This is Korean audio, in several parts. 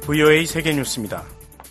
VOA 세계뉴스입니다.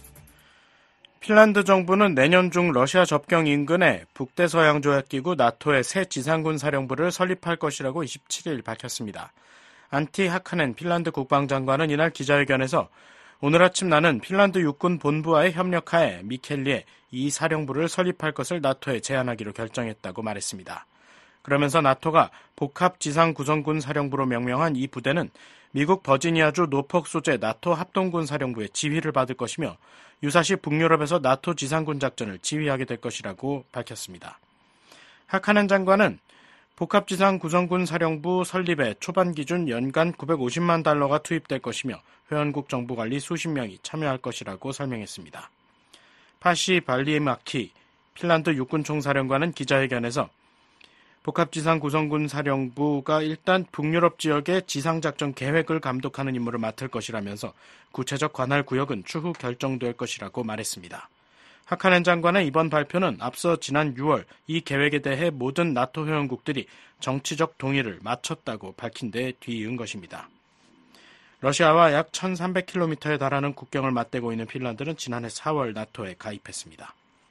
핀란드 정부는 내년 중 러시아 접경 인근에 북대서양조약기구 나토의 새 지상군 사령부를 설립할 것이라고 27일 밝혔습니다. 안티 하카넨 핀란드 국방장관은 이날 기자회견에서 오늘 아침 나는 핀란드 육군 본부와의 협력하에 미켈리에 이 사령부를 설립할 것을 나토에 제안하기로 결정했다고 말했습니다. 그러면서 나토가 복합 지상 구성군 사령부로 명명한 이 부대는 미국 버지니아주 노폭 소재 나토 합동군 사령부의 지휘를 받을 것이며 유사시 북유럽에서 나토 지상군 작전을 지휘하게 될 것이라고 밝혔습니다. 하카넨 장관은 복합지상 구성군 사령부 설립에 초반 기준 연간 950만 달러가 투입될 것이며 회원국 정부 관리 수십 명이 참여할 것이라고 설명했습니다. 파시 발리마키 핀란드 육군총사령관은 기자회견에서 복합지상 구성군 사령부가 일단 북유럽 지역의 지상작전 계획을 감독하는 임무를 맡을 것이라면서 구체적 관할 구역은 추후 결정될 것이라고 말했습니다. 하카넨 장관의 이번 발표는 앞서 지난 6월 이 계획에 대해 모든 나토 회원국들이 정치적 동의를 마쳤다고 밝힌 데 뒤이은 것입니다. 러시아와 약 1300km에 달하는 국경을 맞대고 있는 핀란드는 지난해 4월 나토에 가입했습니다.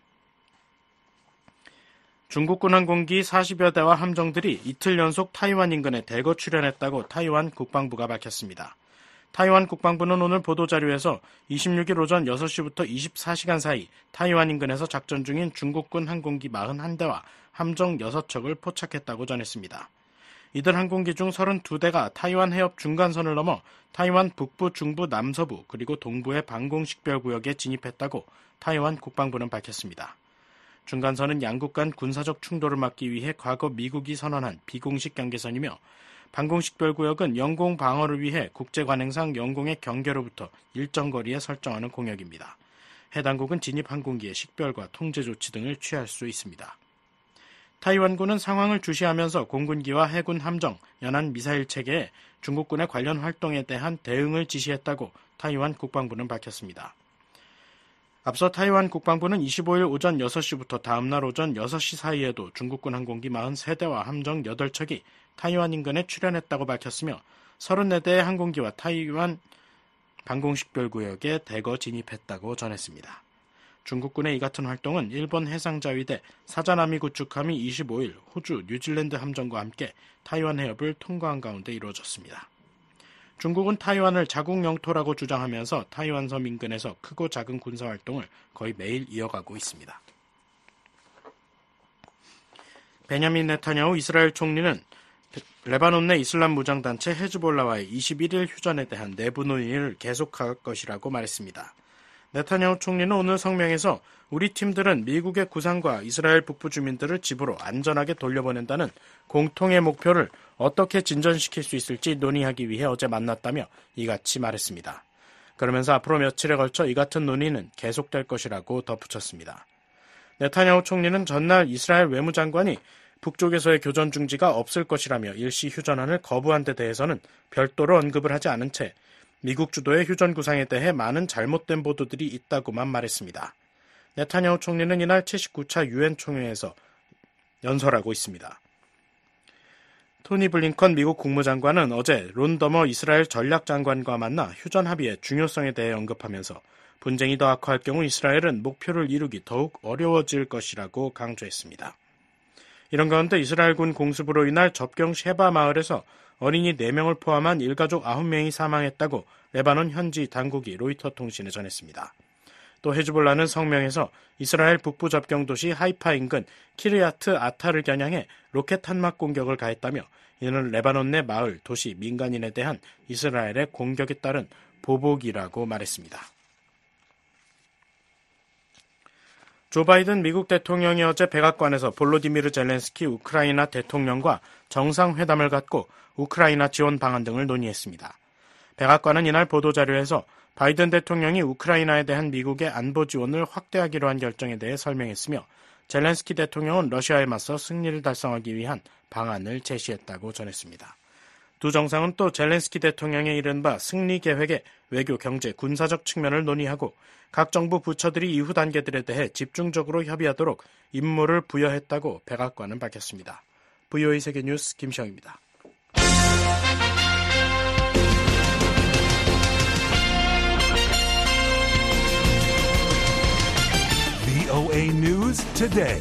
중국군 항공기 40여 대와 함정들이 이틀 연속 타이완 인근에 대거 출현했다고 타이완 국방부가 밝혔습니다. 타이완 국방부는 오늘 보도자료에서 26일 오전 6시부터 24시간 사이 타이완 인근에서 작전 중인 중국군 항공기 41대와 함정 6척을 포착했다고 전했습니다. 이들 항공기 중 32대가 타이완 해협 중간선을 넘어 타이완 북부, 중부, 남서부 그리고 동부의 방공식별구역에 진입했다고 타이완 국방부는 밝혔습니다. 중간선은 양국 간 군사적 충돌을 막기 위해 과거 미국이 선언한 비공식 경계선이며 방공식별구역은 영공 방어를 위해 국제관행상 영공의 경계로부터 일정 거리에 설정하는 공역입니다. 해당국은 진입 항공기의 식별과 통제 조치 등을 취할 수 있습니다. 타이완군은 상황을 주시하면서 공군기와 해군 함정, 연안 미사일 체계에 중국군의 관련 활동에 대한 대응을 지시했다고 타이완 국방부는 밝혔습니다. 앞서 타이완 국방부는 25일 오전 6시부터 다음날 오전 6시 사이에도 중국군 항공기 43대와 함정 8척이 타이완 인근에 출현했다고 밝혔으며 34대의 항공기와 타이완 방공식별구역에 대거 진입했다고 전했습니다. 중국군의 이 같은 활동은 일본 해상자위대 사자나미 구축함이 25일 호주, 뉴질랜드 함정과 함께 타이완 해협을 통과한 가운데 이루어졌습니다. 중국은 타이완을 자국 영토라고 주장하면서 타이완 섬 인근에서 크고 작은 군사활동을 거의 매일 이어가고 있습니다. 베냐민 네타냐후 이스라엘 총리는 레바논 내 이슬람 무장단체 헤즈볼라와의 21일 휴전에 대한 내부 논의를 계속할 것이라고 말했습니다. 네타냐후 총리는 오늘 성명에서 우리 팀들은 미국의 구상과 이스라엘 북부 주민들을 집으로 안전하게 돌려보낸다는 공통의 목표를 어떻게 진전시킬 수 있을지 논의하기 위해 어제 만났다며 이같이 말했습니다. 그러면서 앞으로 며칠에 걸쳐 이 같은 논의는 계속될 것이라고 덧붙였습니다. 네타냐후 총리는 전날 이스라엘 외무장관이 북쪽에서의 교전 중지가 없을 것이라며 일시 휴전안을 거부한 데 대해서는 별도로 언급을 하지 않은 채 미국 주도의 휴전 구상에 대해 많은 잘못된 보도들이 있다고만 말했습니다. 네타냐후 총리는 이날 79차 유엔 총회에서 연설하고 있습니다. 토니 블링컨 미국 국무장관은 어제 론 더머 이스라엘 전략장관과 만나 휴전 합의의 중요성에 대해 언급하면서 분쟁이 더 악화할 경우 이스라엘은 목표를 이루기 더욱 어려워질 것이라고 강조했습니다. 이런 가운데 이스라엘군 공습으로 인할 접경 셰바 마을에서 어린이 4명을 포함한 일가족 9명이 사망했다고 레바논 현지 당국이 로이터 통신에 전했습니다. 또 헤즈볼라는 성명에서 이스라엘 북부 접경 도시 하이파 인근 키르야트 아타를 겨냥해 로켓 탄막 공격을 가했다며 이는 레바논 내 마을, 도시, 민간인에 대한 이스라엘의 공격에 따른 보복이라고 말했습니다. 조 바이든 미국 대통령이 어제 백악관에서 볼로디미르 젤렌스키 우크라이나 대통령과 정상회담을 갖고 우크라이나 지원 방안 등을 논의했습니다. 백악관은 이날 보도자료에서 바이든 대통령이 우크라이나에 대한 미국의 안보 지원을 확대하기로 한 결정에 대해 설명했으며 젤렌스키 대통령은 러시아에 맞서 승리를 달성하기 위한 방안을 제시했다고 전했습니다. 두 정상은 또 젤렌스키 대통령의 이른바 승리 계획의 외교, 경제, 군사적 측면을 논의하고 각 정부 부처들이 이후 단계들에 대해 집중적으로 협의하도록 임무를 부여했다고 백악관은 밝혔습니다. VOA 세계뉴스 김시영입니다. VOA News Today.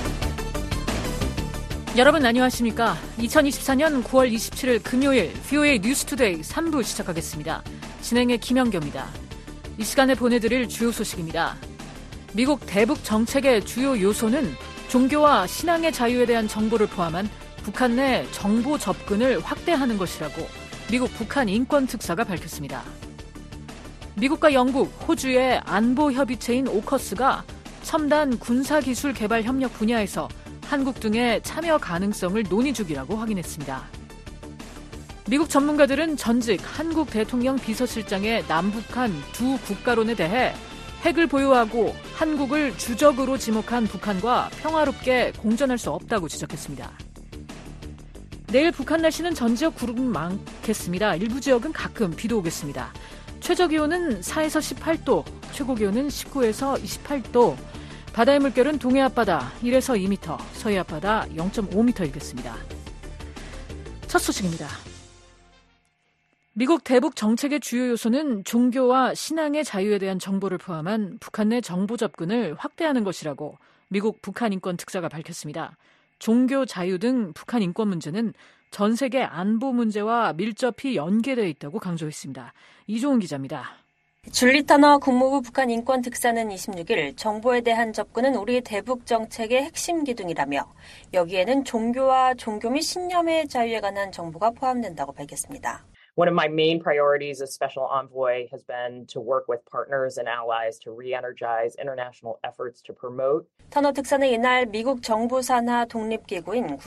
여러분 안녕하십니까? 2024년 9월 27일 금요일 VOA 뉴스 투데이 3부 시작하겠습니다. 진행의 김영교입니다. 이 시간에 보내드릴 주요 소식입니다. 미국 대북 정책의 주요 요소는 종교와 신앙의 자유에 대한 정보를 포함한 북한 내 정보 접근을 확대하는 것이라고 미국 북한 인권특사가 밝혔습니다. 미국과 영국, 호주의 안보협의체인 오커스가 첨단 군사기술 개발 협력 분야에서 한국 등의 참여 가능성을 논의 중이라고 확인했습니다. 미국 전문가들은 전직 한국 대통령 비서실장의 남북한 두 국가론에 대해 핵을 보유하고 한국을 주적으로 지목한 북한과 평화롭게 공존할 수 없다고 지적했습니다. 내일 북한 날씨는 전 지역 구름 많겠습니다. 일부 지역은 가끔 비도 오겠습니다. 최저기온은 4에서 18도, 최고기온은 19에서 28도, 바다의 물결은 동해 앞바다 1에서 2m, 서해 앞바다 0.5m이겠습니다. 첫 소식입니다. 미국 대북 정책의 주요 요소는 종교와 신앙의 자유에 대한 정보를 포함한 북한 내 정보 접근을 확대하는 것이라고 미국 북한 인권 특사가 밝혔습니다. 종교 자유 등 북한 인권 문제는 전 세계 안보 문제와 밀접히 연계되어 있다고 강조했습니다. 이종훈 기자입니다. 줄리 터너 국무부 북한 인권 특사는 26일 정보에 대한 접근은 우리 대북 정책의 핵심 기둥이라며 여기에는 종교와 종교 및 신념의 자유에 관한 정보가 포함된다고 밝혔습니다. One of my main priorities as Special Envoy has been to work with partners and allies to re-energize international efforts to promote. 터너 특사는 이날 미국 정부 산하 독립기구인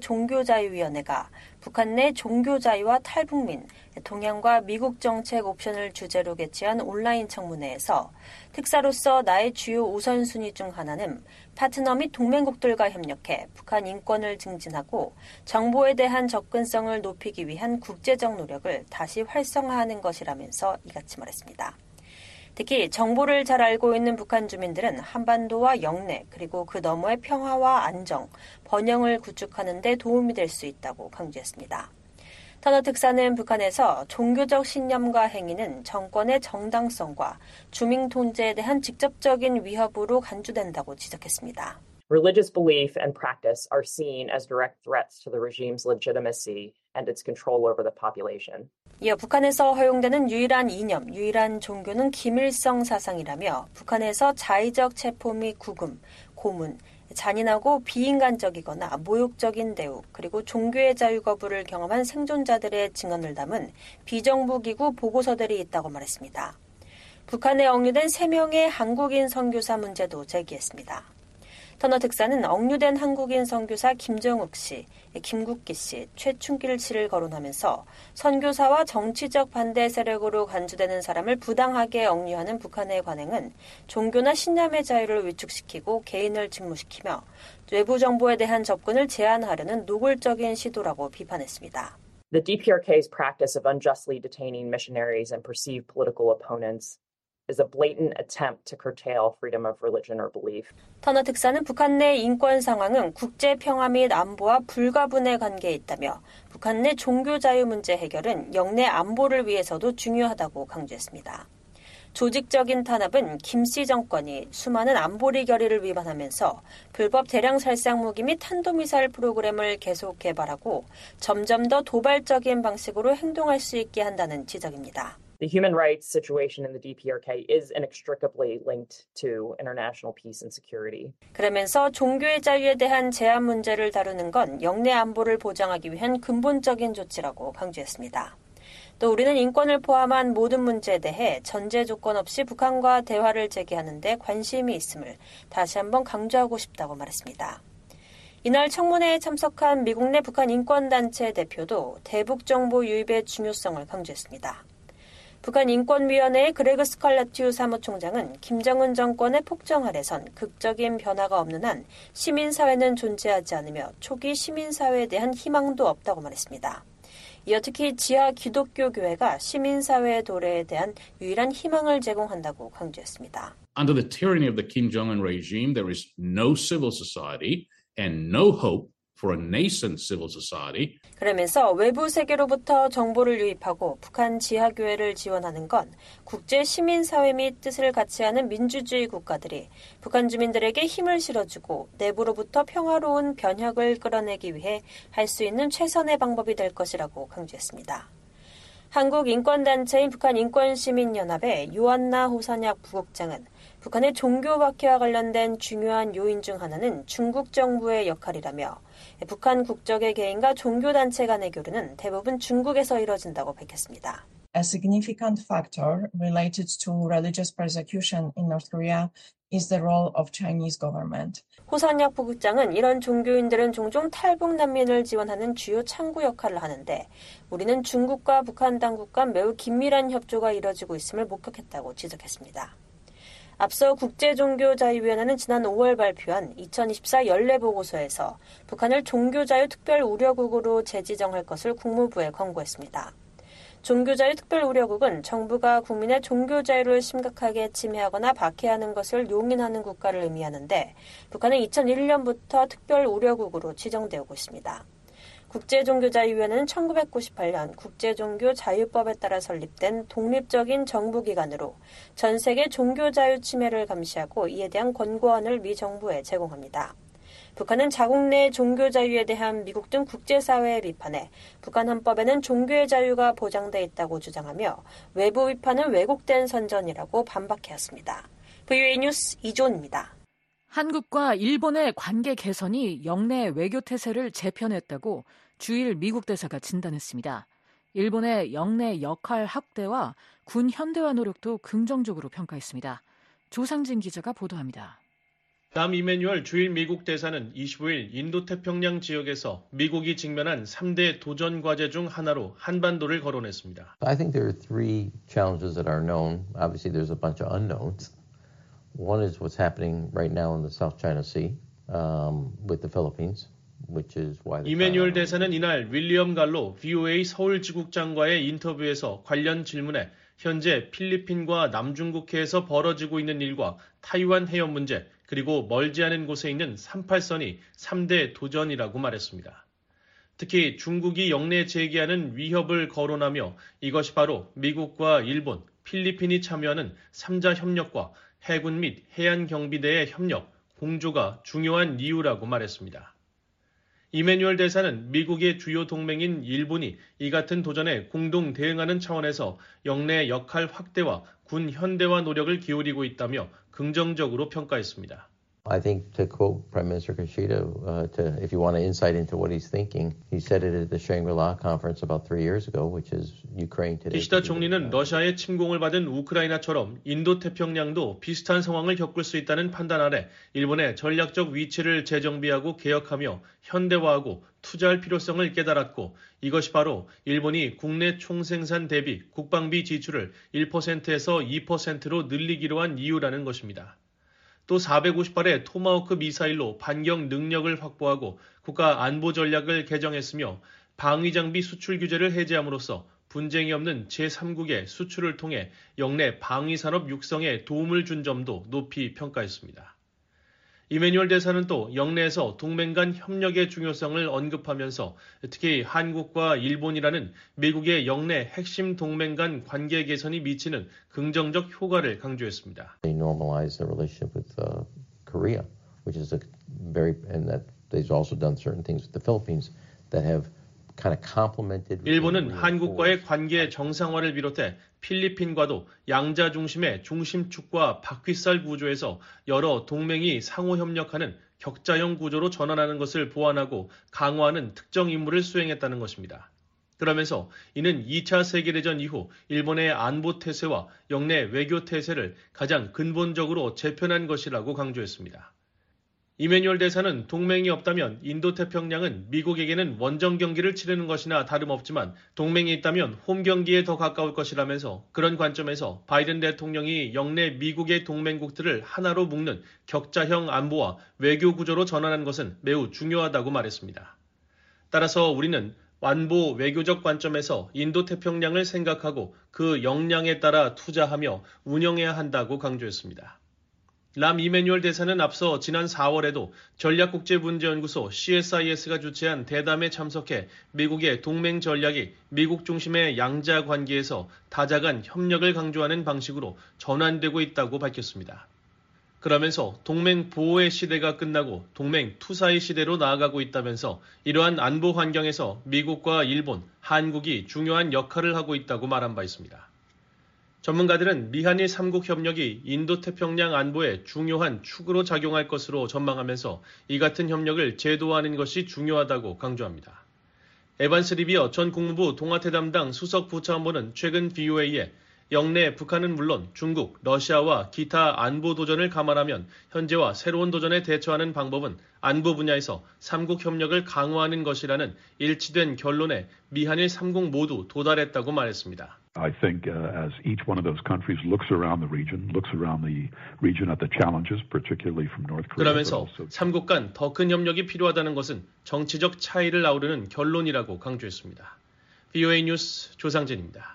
국제종교자유위원회가 북한 내 종교자유와 탈북민, 동양과 미국 정책 옵션을 주제로 개최한 온라인 청문회에서 특사로서 나의 주요 우선순위 중 하나는 파트너 및 동맹국들과 협력해 북한 인권을 증진하고 정보에 대한 접근성을 높이기 위한 국제적 노력을 다시 활성화하는 것이라면서 이같이 말했습니다. 특히 정보를 잘 알고 있는 북한 주민들은 한반도와 영내 그리고 그 너머의 평화와 안정, 번영을 구축하는 데 도움이 될 수 있다고 강조했습니다. 터너 특사는 북한에서 종교적 신념과 행위는 정권의 정당성과 주민 통제에 대한 직접적인 위협으로 간주된다고 지적했습니다. Religious belief and practice are seen as direct threats to the regime's legitimacy and its control over the population. 이어 북한에서 허용되는 유일한 이념, 유일한 종교는 김일성 사상이라며 북한에서 자의적 체포 및 구금, 고문, 잔인하고 비인간적이거나 모욕적인 대우, 그리고 종교의 자유 거부를 경험한 생존자들의 증언을 담은 비정부기구 보고서들이 있다고 말했습니다. 북한에 억류된 3명의 한국인 선교사 문제도 제기했습니다. 터너 특사는 억류된 한국인 선교사 김정욱 씨, 김국기 씨, 최춘길 씨를 거론하면서 선교사와 정치적 반대 세력으로 간주되는 사람을 부당하게 억류하는 북한의 관행은 종교나 신념의 자유를 위축시키고 개인을 직무시키며 외부 정보에 대한 접근을 제한하려는 노골적인 시도라고 비판했습니다. The DPRK's practice of unjustly detaining missionaries and perceived political opponents is a blatant attempt to curtail freedom of religion or belief. 터너 특사는 북한 내 인권 상황은 국제 평화 및 안보와 불가분의 관계에 있다며 북한 내 종교 자유 문제 해결은 영내 안보를 위해서도 중요하다고 강조했습니다. 조직적인 탄압은 김씨 정권이 수많은 안보리 결의를 위반하면서 불법 대량 살상 무기 및 탄도미사일 프로그램을 계속 개발하고 점점 더 도발적인 방식으로 행동할 수 있게 한다는 지적입니다. The human rights situation in the DPRK is inextricably linked to international peace and security. 그러면서 종교의 자유에 대한 제한 문제를 다루는 건 영내 안보를 보장하기 위한 근본적인 조치라고 강조했습니다. 또 우리는 인권을 포함한 모든 문제에 대해 전제 조건 없이 북한과 대화를 재개하는 데 관심이 있음을 다시 한번 강조하고 싶다고 말했습니다. 이날 청문회에 참석한 미국 내 북한 인권단체 대표도 대북 정보 유입의 중요성을 강조했습니다. 북한 인권위원회의 그레그 스칼라튜 사무총장은 김정은 정권의 폭정 아래선 극적인 변화가 없는 한 시민사회는 존재하지 않으며 초기 시민사회에 대한 희망도 없다고 말했습니다. 이어 특히 지하 기독교 교회가 시민사회의 도래에 대한 유일한 희망을 제공한다고 강조했습니다. Under the tyranny of the Kim Jong-un regime, there is no civil society and no hope for a nascent civil society. 그러면서 외부 세계로부터 정보를 유입하고 북한 지하교회를 지원하는 건 국제 시민사회 및 뜻을 같이 하는 민주주의 국가들이 북한 주민들에게 힘을 실어주고 내부로부터 평화로운 변혁을 끌어내기 위해 할 수 있는 최선의 방법이 될 것이라고 강조했습니다. 한국 인권단체인 북한인권시민연합의 요한나 호선약 부국장은 북한의 종교 박해와 관련된 중요한 요인 중 하나는 중국 정부의 역할이라며 북한 국적의 개인과 종교단체 간의 교류는 대부분 중국에서 이뤄진다고 밝혔습니다. A significant factor related to religious persecution in North Korea is the role of Chinese government. 호선약 부국장은 이런 종교인들은 종종 탈북 난민을 지원하는 주요 창구 역할을 하는데 우리는 중국과 북한 당국 간 매우 긴밀한 협조가 이뤄지고 있음을 목격했다고 지적했습니다. 앞서 국제종교자유위원회는 지난 5월 발표한 2024 연례보고서에서 북한을 종교자유 특별우려국으로 재지정할 것을 국무부에 권고했습니다. 종교자유 특별우려국은 정부가 국민의 종교자유를 심각하게 침해하거나 박해하는 것을 용인하는 국가를 의미하는데 북한은 2001년부터 특별우려국으로 지정되고 있습니다. 국제종교자유위원회는 1998년 국제종교자유법에 따라 설립된 독립적인 정부기관으로 전 세계 종교자유 침해를 감시하고 이에 대한 권고안을 미 정부에 제공합니다. 북한은 자국 내 종교자유에 대한 미국 등 국제사회의 비판에 북한 헌법에는 종교의 자유가 보장돼 있다고 주장하며 외부 비판은 왜곡된 선전이라고 반박해왔습니다. VOA 뉴스 이조은입니다. 한국과 일본의 관계 개선이 영내 외교 태세를 재편했다고 주일 미국 대사가 진단했습니다. 일본의 영내 역할 확대와 군 현대화 노력도 긍정적으로 평가했습니다. 조상진 기자가 보도합니다. 남 이메뉴얼 주일 미국 대사는 25일 인도태평양 지역에서 미국이 직면한 3대 도전 과제 중 하나로 한반도를 거론했습니다. I think there are three challenges that are known. Obviously, there's a bunch of unknowns. One is what's happening right now in the South China Sea with the Philippines, which is why 이메뉴얼 대사는 이날 윌리엄 갈로 VOA 서울 지국장과의 인터뷰에서 관련 질문에 현재 필리핀과 남중국해에서 벌어지고 있는 일과 타이완 해협 문제 그리고 멀지 않은 곳에 있는 38선이 3대 도전이라고 말했습니다. 특히 중국이 영내 제기하는 위협을 거론하며 이것이 바로 미국과 일본, 필리핀이 참여하는 3자 협력과 해군 및 해안경비대의 협력, 공조가 중요한 이유라고 말했습니다. 이메뉴얼 대사는 미국의 주요 동맹인 일본이 이 같은 도전에 공동 대응하는 차원에서 영내 역할 확대와 군 현대화 노력을 기울이고 있다며 긍정적으로 평가했습니다. I think to quote Prime Minister Kishida, if you want an insight into what he's thinking, he said it at the Shangri-La conference about 3 years ago, which is Ukraine today. 기시다 총리는 러시아의 침공을 받은 우크라이나처럼 인도태평양도 비슷한 상황을 겪을 수 있다는 판단 아래 일본의 전략적 위치를 재정비하고 개혁하며 현대화하고 투자할 필요성을 깨달았고 이것이 바로 일본이 국내 총생산 대비 국방비 지출을 1%에서 2%로 늘리기로 한 이유라는 것입니다. 또 450발의 토마호크 미사일로 반경 능력을 확보하고 국가 안보 전략을 개정했으며 방위장비 수출 규제를 해제함으로써 분쟁이 없는 제3국의 수출을 통해 영내 방위산업 육성에 도움을 준 점도 높이 평가했습니다. 이메뉴얼 대사는 또 영내에서 동맹 간 협력의 중요성을 언급하면서 특히 한국과 일본이라는 미국의 영내 핵심 동맹 간 관계 개선이 미치는 긍정적 효과를 강조했습니다. They normalize the relationship with Korea, which is and that they've also done certain things with the Philippines that have kind of complemented. 일본은 한국과의 관계 정상화를 비롯해 필리핀과도 양자 중심의 중심축과 바퀴살 구조에서 여러 동맹이 상호 협력하는 격자형 구조로 전환하는 것을 보완하고 강화하는 특정 임무를 수행했다는 것입니다. 그러면서 이는 2차 세계대전 이후 일본의 안보 태세와 영내 외교 태세를 가장 근본적으로 재편한 것이라고 강조했습니다. 이메뉴얼 대사는 동맹이 없다면 인도태평양은 미국에게는 원정 경기를 치르는 것이나 다름없지만 동맹이 있다면 홈 경기에 더 가까울 것이라면서 그런 관점에서 바이든 대통령이 영내 미국의 동맹국들을 하나로 묶는 격자형 안보와 외교 구조로 전환한 것은 매우 중요하다고 말했습니다. 따라서 우리는 안보 외교적 관점에서 인도태평양을 생각하고 그 역량에 따라 투자하며 운영해야 한다고 강조했습니다. 람 이메뉴얼 대사는 앞서 지난 4월에도 전략국제문제연구소 CSIS가 주최한 대담에 참석해 미국의 동맹 전략이 미국 중심의 양자 관계에서 다자 간 협력을 강조하는 방식으로 전환되고 있다고 밝혔습니다. 그러면서 동맹 보호의 시대가 끝나고 동맹 투사의 시대로 나아가고 있다면서 이러한 안보 환경에서 미국과 일본, 한국이 중요한 역할을 하고 있다고 말한 바 있습니다. 전문가들은 미한일 3국 협력이 인도태평양 안보에 중요한 축으로 작용할 것으로 전망하면서 이 같은 협력을 제도화하는 것이 중요하다고 강조합니다. 에반스 리비어 전 국무부 동아태 담당 수석 부차관보는 최근 VOA에 영내 북한은 물론 중국, 러시아와 기타 안보 도전을 감안하면 현재와 새로운 도전에 대처하는 방법은 안보 분야에서 3국 협력을 강화하는 것이라는 일치된 결론에 미한일 3국 모두 도달했다고 말했습니다. I think as each one of those countries looks around the region at the challenges, particularly from North Korea. 그러면서 3국 간 더 큰 협력이 필요하다는 것은 정치적 차이를 아우르는 결론이라고 강조했습니다. VOA 뉴스 조상진입니다.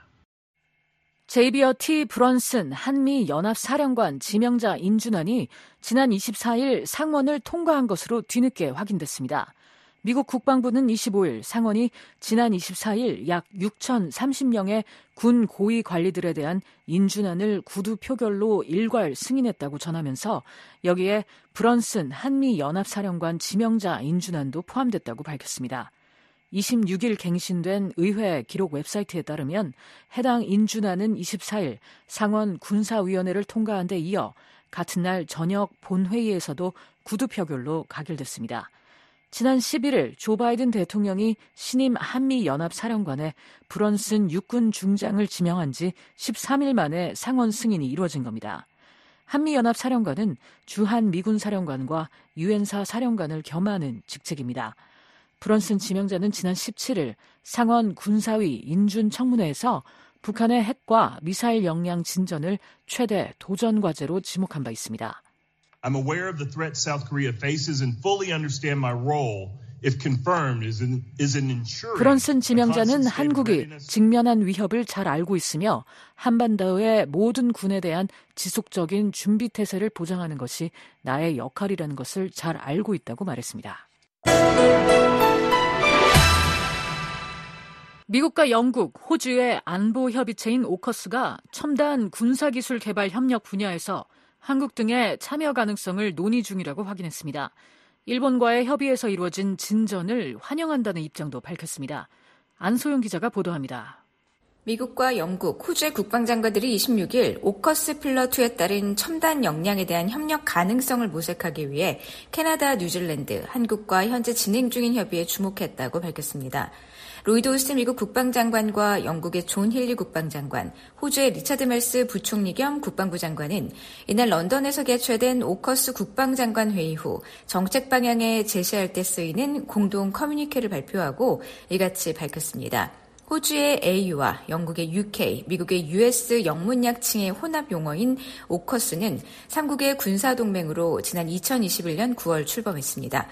제이비어 T. 브런슨 한미연합사령관 지명자 인준안이 지난 24일 상원을 통과한 것으로 뒤늦게 확인됐습니다. 미국 국방부는 25일 상원이 지난 24일 약 6,030명의 군 고위 관리들에 대한 인준안을 구두 표결로 일괄 승인했다고 전하면서 여기에 브런슨 한미연합사령관 지명자 인준안도 포함됐다고 밝혔습니다. 26일 갱신된 의회 기록 웹사이트에 따르면 해당 인준안은 24일 상원 군사위원회를 통과한 데 이어 같은 날 저녁 본회의에서도 구두 표결로 가결됐습니다. 지난 11일 조 바이든 대통령이 신임 한미연합사령관에 브런슨 육군 중장을 지명한 지 13일 만에 상원 승인이 이루어진 겁니다. 한미연합사령관은 주한 미군 사령관과 유엔사 사령관을 겸하는 직책입니다. 브런슨 지명자는 지난 17일 상원 군사위 인준 청문회에서 북한의 핵과 미사일 역량 진전을 최대 도전 과제로 지목한 바 있습니다. I'm aware of the threat South Korea faces and fully understand my role, if confirmed, is in ensuring. 브런슨 지명자는 한국이 직면한 위협을 잘 알고 있으며 한반도의 모든 군에 대한 지속적인 준비 태세를 보장하는 것이 나의 역할이라는 것을 잘 알고 있다고 말했습니다. 미국과 영국, 호주의 안보 협의체인 오커스가 첨단 군사기술 개발 협력 분야에서 한국 등의 참여 가능성을 논의 중이라고 확인했습니다. 일본과의 협의에서 이루어진 진전을 환영한다는 입장도 밝혔습니다. 안소영 기자가 보도합니다. 미국과 영국, 호주의 국방장관들이 26일 오커스 필러2에 따른 첨단 역량에 대한 협력 가능성을 모색하기 위해 캐나다, 뉴질랜드, 한국과 현재 진행 중인 협의에 주목했다고 밝혔습니다. 로이드 오스틴 미국 국방장관과 영국의 존 힐리 국방장관, 호주의 리차드 멜스 부총리 겸 국방부 장관은 이날 런던에서 개최된 오커스 국방장관 회의 후 정책 방향에 제시할 때 쓰이는 공동 커뮤니케를 발표하고 이같이 밝혔습니다. 호주의 AU와 영국의 UK, 미국의 US 영문약칭의 혼합 용어인 오커스는 3국의 군사동맹으로 지난 2021년 9월 출범했습니다.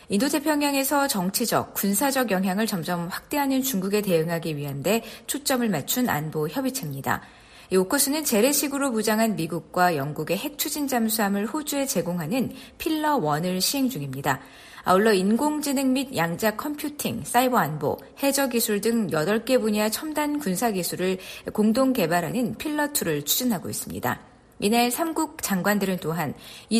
인도태평양에서 정치적, 군사적 영향을 점점 확대하는 중국에 대응하기 위한 데 초점을 맞춘 안보 협의체입니다. 이 오커스는 재래식으로 무장한 미국과 영국의 핵 추진 잠수함을 호주에 제공하는 필러1을 시행 중입니다. 아울러 인공지능 및 양자 컴퓨팅, 사이버 안보, 해저 기술 등 8개 분야 첨단 군사 기술을 공동 개발하는 필러2를 추진하고 있습니다. 이날 3국 장관들은 또한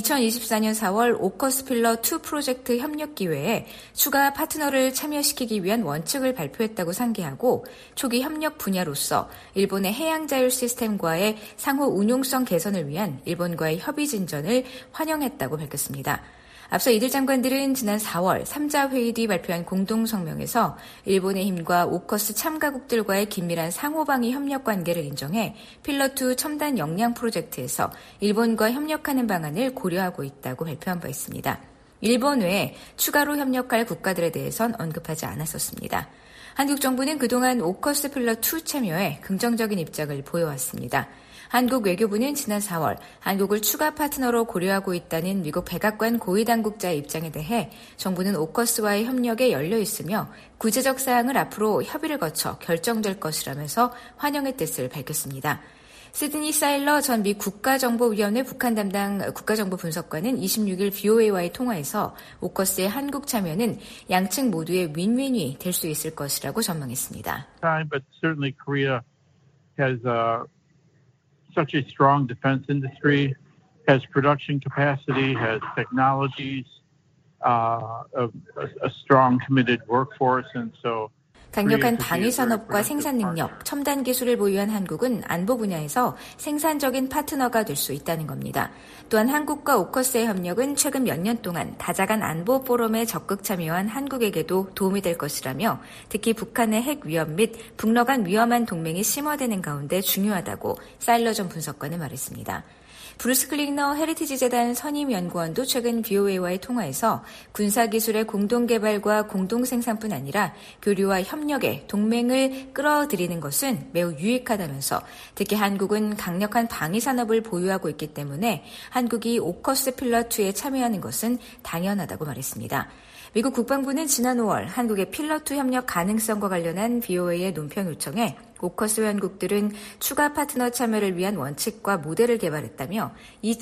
2024년 4월 오커스 필러2 프로젝트 협력 기회에 추가 파트너를 참여시키기 위한 원칙을 발표했다고 상기하고 초기 협력 분야로서 일본의 해양 자율 시스템과의 상호 운용성 개선을 위한 일본과의 협의 진전을 환영했다고 밝혔습니다. 앞서 이들 장관들은 지난 4월 3자 회의 뒤 발표한 공동성명에서 일본의 힘과 오커스 참가국들과의 긴밀한 상호방위 협력 관계를 인정해 필러2 첨단 역량 프로젝트에서 일본과 협력하는 방안을 고려하고 있다고 발표한 바 있습니다. 일본 외에 추가로 협력할 국가들에 대해선 언급하지 않았었습니다. 한국 정부는 그동안 오커스 필러2 참여에 긍정적인 입장을 보여왔습니다. 한국 외교부는 지난 4월 한국을 추가 파트너로 고려하고 있다는 미국 백악관 고위당국자의 입장에 대해 정부는 오커스와의 협력에 열려 있으며 구체적 사항을 앞으로 협의를 거쳐 결정될 것이라면서 환영의 뜻을 밝혔습니다. 시드니 사일러 전 미 국가정보위원회 북한 담당 국가정보분석관은 26일 VOA와의 통화에서 오커스의 한국 참여는 양측 모두의 윈윈이 될 수 있을 것이라고 전망했습니다. But certainly Korea has such a strong defense industry, has production capacity, has technologies, a strong committed workforce, and so 강력한 방위산업과 생산 능력, 첨단 기술을 보유한 한국은 안보 분야에서 생산적인 파트너가 될 수 있다는 겁니다. 또한 한국과 오커스의 협력은 최근 몇 년 동안 다자간 안보 포럼에 적극 참여한 한국에게도 도움이 될 것이라며 특히 북한의 핵 위협 및 북러 간 위험한 동맹이 심화되는 가운데 중요하다고 사일러 전 분석관은 말했습니다. 브루스 클리너 헤리티지 재단 선임연구원도 최근 VOA와의 통화에서 군사기술의 공동개발과 공동생산뿐 아니라 교류와 협력에 동맹을 끌어들이는 것은 매우 유익하다면서 특히 한국은 강력한 방위산업을 보유하고 있기 때문에 한국이 오커스 필러2에 참여하는 것은 당연하다고 말했습니다. 미국 국방부는 지난 5월 한국의 필러2 협력 가능성과 관련한 VOA의 논평 요청에 오커스 회원국들은 추가 파트너 참여를 위한 원칙과 모델을 개발했다며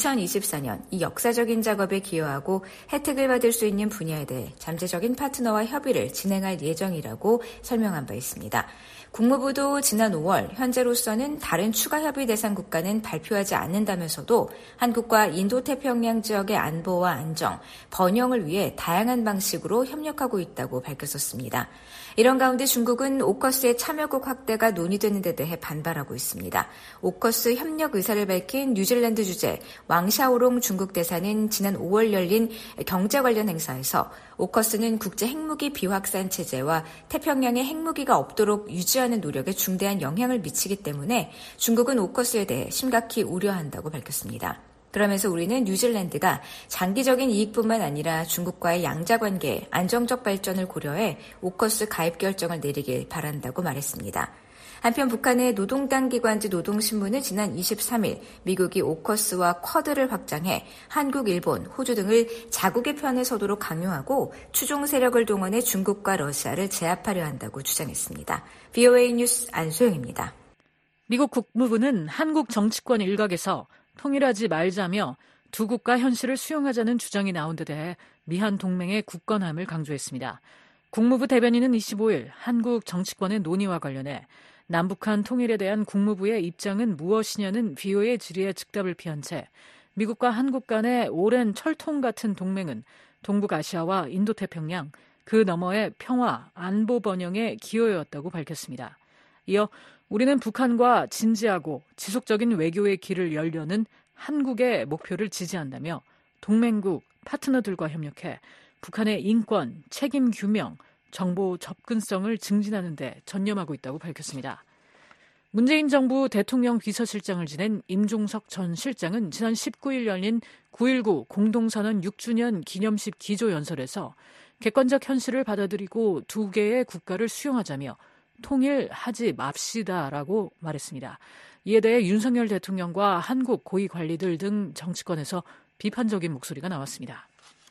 2024년 이 역사적인 작업에 기여하고 혜택을 받을 수 있는 분야에 대해 잠재적인 파트너와 협의를 진행할 예정이라고 설명한 바 있습니다. 국무부도 지난 5월 현재로서는 다른 추가 협의 대상 국가는 발표하지 않는다면서도 한국과 인도태평양 지역의 안보와 안정, 번영을 위해 다양한 방식으로 협력하고 있다고 밝혔었습니다. 이런 가운데 중국은 오커스의 참여국 확대가 논의되는 데 대해 반발하고 있습니다. 오커스 협력 의사를 밝힌 뉴질랜드 주재 왕샤오롱 중국 대사는 지난 5월 열린 경제 관련 행사에서 오커스는 국제 핵무기 비확산 체제와 태평양에 핵무기가 없도록 유지하는 노력에 중대한 영향을 미치기 때문에 중국은 오커스에 대해 심각히 우려한다고 밝혔습니다. 그러면서 우리는 뉴질랜드가 장기적인 이익뿐만 아니라 중국과의 양자관계의 안정적 발전을 고려해 오커스 가입 결정을 내리길 바란다고 말했습니다. 한편 북한의 노동당 기관지 노동신문은 지난 23일 미국이 오커스와 쿼드를 확장해 한국, 일본, 호주 등을 자국의 편에 서도록 강요하고 추종 세력을 동원해 중국과 러시아를 제압하려 한다고 주장했습니다. VOA 뉴스 안소영입니다. 미국 국무부는 한국 정치권 일각에서 통일하지 말자며 두 국가 현실을 수용하자는 주장이 나온 데 대해 미한 동맹의 굳건함을 강조했습니다. 국무부 대변인은 25일 한국 정치권의 논의와 관련해 남북한 통일에 대한 국무부의 입장은 무엇이냐는 VOA의 질의에 즉답을 피한 채 미국과 한국 간의 오랜 철통 같은 동맹은 동북아시아와 인도태평양, 그 너머의 평화, 안보 번영에 기여해왔다고 밝혔습니다. 이어 우리는 북한과 진지하고 지속적인 외교의 길을 열려는 한국의 목표를 지지한다며 동맹국, 파트너들과 협력해 북한의 인권, 책임 규명, 정보 접근성을 증진하는 데 전념하고 있다고 밝혔습니다. 문재인 정부 대통령 비서실장을 지낸 임종석 전 실장은 지난 19일 열린 9.19 공동선언 6주년 기념식 기조연설에서 객관적 현실을 받아들이고 두 개의 국가를 수용하자며 통일하지 맙시다라고 말했습니다. 이에 대해 윤석열 대통령과 한국 고위 관리들 등 정치권에서 비판적인 목소리가 나왔습니다.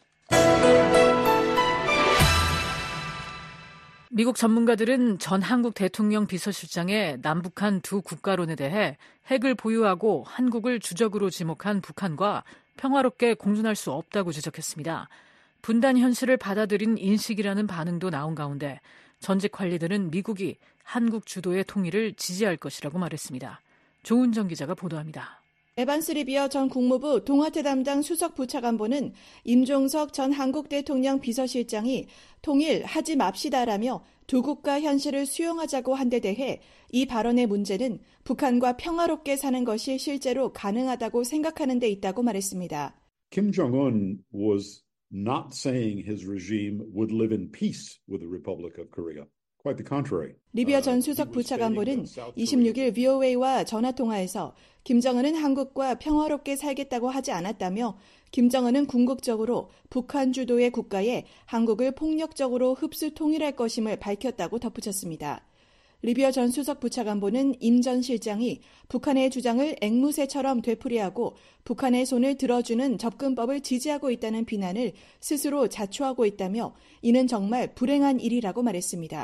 미국 전문가들은 전 한국 대통령 비서실장의 남북한 두 국가론에 대해 핵을 보유하고 한국을 주적으로 지목한 북한과 평화롭게 공존할 수 없다고 지적했습니다. 분단 현실을 받아들인 인식이라는 반응도 나온 가운데 전직 관리들은 미국이 한국 주도의 통일을 지지할 것이라고 말했습니다. 조은정 기자가 보도합니다. 에반스 리비어 전 국무부 동아태 담당 수석 부차관보는 임종석 전 한국 대통령 비서실장이 통일하지 맙시다라며 두 국가 현실을 수용하자고 한 데 대해 이 발언의 문제는 북한과 평화롭게 사는 것이 실제로 가능하다고 생각하는 데 있다고 말했습니다. Kim Jong-un was not saying his regime would live in peace with the Republic of Korea. Quite the contrary. 리비아 전 수석 부차관보는 26일 VOA와 전화통화에서 김정은은 한국과 평화롭게 살겠다고 하지 않았다며 김정은은 궁극적으로 북한 주도의 국가에 한국을 폭력적으로 흡수 통일할 것임을 밝혔다고 덧붙였습니다. 리비아 전 수석 부차관보는 임 전 실장이 북한의 주장을 앵무새처럼 되풀이하고 북한의 손을 들어주는 접근법을 지지하고 있다는 비난을 스스로 자초하고 있다며 이는 정말 불행한 일이라고 말했습니다.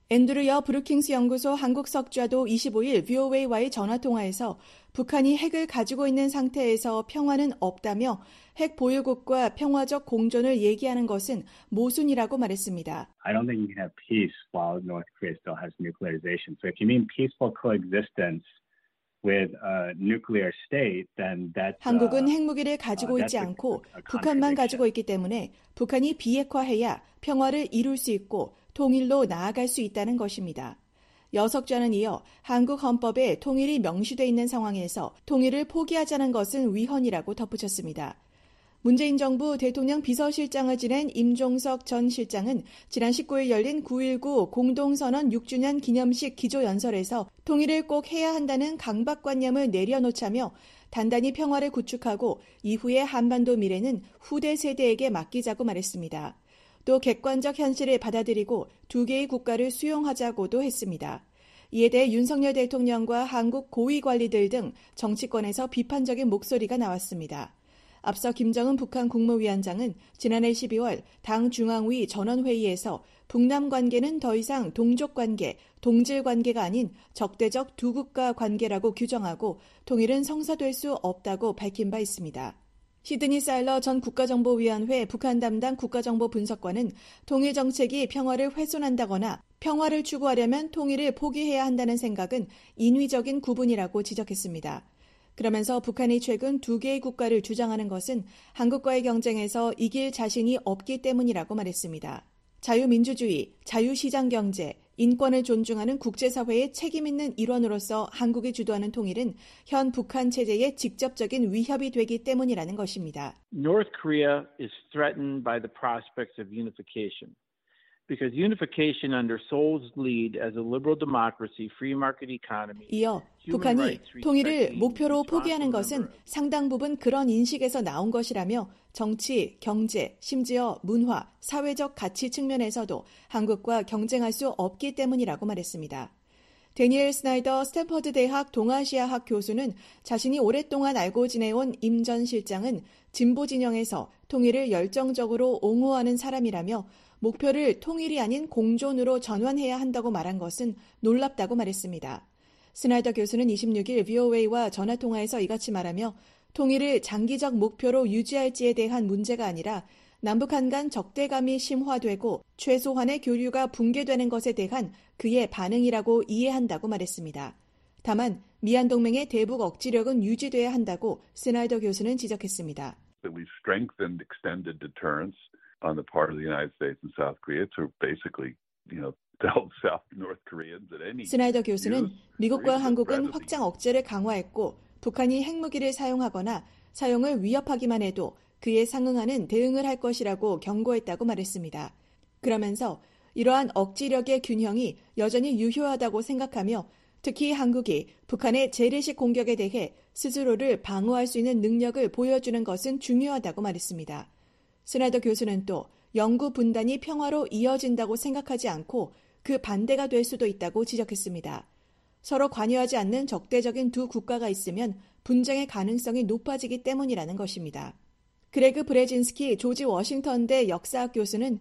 앤드루 여 브루킹스 연구소 한국 석좌도 25일 VOA와의 전화통화에서 북한이 핵을 가지고 있는 상태에서 평화는 없다며 핵 보유국과 평화적 공존을 얘기하는 것은 모순이라고 말했습니다. I don't think we can have peace while North Korea still has nuclearization. So if you mean peaceful coexistence with a nuclear state, then that's 한국은 핵무기를 가지고 있지 않고 북한만 가지고 있기 때문에 북한이 비핵화해야 평화를 이룰 수 있고 통일로 나아갈 수 있다는 것입니다. 여석좌는 이어 한국 헌법에 통일이 명시되어 있는 상황에서 통일을 포기하자는 것은 위헌이라고 덧붙였습니다. 문재인 정부 대통령 비서실장을 지낸 임종석 전 실장은 지난 19일 열린 9.19 공동선언 6주년 기념식 기조연설에서 통일을 꼭 해야 한다는 강박관념을 내려놓자며 단단히 평화를 구축하고 이후의 한반도 미래는 후대 세대에게 맡기자고 말했습니다. 또 객관적 현실을 받아들이고 두 개의 국가를 수용하자고도 했습니다. 이에 대해 윤석열 대통령과 한국 고위 관리들 등 정치권에서 비판적인 목소리가 나왔습니다. 앞서 김정은 북한 국무위원장은 지난해 12월 당 중앙위 전원회의에서 북남 관계는 더 이상 동족 관계, 동질 관계가 아닌 적대적 두 국가 관계라고 규정하고 통일은 성사될 수 없다고 밝힌 바 있습니다. 시드니 사일러 전 국가정보위원회 북한 담당 국가정보분석관은 통일 정책이 평화를 훼손한다거나 평화를 추구하려면 통일을 포기해야 한다는 생각은 인위적인 구분이라고 지적했습니다. 그러면서 북한이 최근 두 개의 국가를 주장하는 것은 한국과의 경쟁에서 이길 자신이 없기 때문이라고 말했습니다. 자유민주주의, 자유시장경제, 인권을 존중하는 국제사회의 책임 있는 일원으로서 한국이 주도하는 통일은 현 북한 체제의 직접적인 위협이 되기 때문이라는 것입니다. North Korea is threatened by the prospects of unification. Because unification under Seoul's lead as a liberal democracy, free market economy. 이어 북한이 통일을 목표로 포기하는 것은 상당 부분 그런 인식에서 나온 것이라며 정치, 경제, 심지어 문화, 사회적 가치 측면에서도 한국과 경쟁할 수 없기 때문이라고 말했습니다. 데니엘 스나이더 스탠퍼드 대학 동아시아학 교수는 자신이 오랫동안 알고 지내온 임 전 실장은 진보 진영에서 통일을 열정적으로 옹호하는 사람이라며 목표를 통일이 아닌 공존으로 전환해야 한다고 말한 것은 놀랍다고 말했습니다. 스나이더 교수는 26일 VOA와 전화통화에서 이같이 말하며 통일을 장기적 목표로 유지할지에 대한 문제가 아니라 남북한 간 적대감이 심화되고 최소한의 교류가 붕괴되는 것에 대한 그의 반응이라고 이해한다고 말했습니다. 다만 미한 동맹의 대북 억지력은 유지돼야 한다고 스나이더 교수는 지적했습니다. We've strengthened extended deterrence on the part of the United States and South Korea to basically, tell South North Koreans that any 스나이더 교수는 미국과 한국은 확장 억제를 강화했고 북한이 핵무기를 사용하거나 사용을 위협하기만 해도 그에 상응하는 대응을 할 것이라고 경고했다고 말했습니다. 그러면서 이러한 억지력의 균형이 여전히 유효하다고 생각하며 특히 한국이 북한의 재래식 공격에 대해 스스로를 방어할 수 있는 능력을 보여주는 것은 중요하다고 말했습니다. 스나이더 교수는 또 영구 분단이 평화로 이어진다고 생각하지 않고 그 반대가 될 수도 있다고 지적했습니다. 서로 관여하지 않는 적대적인 두 국가가 있으면 분쟁의 가능성이 높아지기 때문이라는 것입니다. 그레그 브레진스키 조지 워싱턴대 역사학 교수는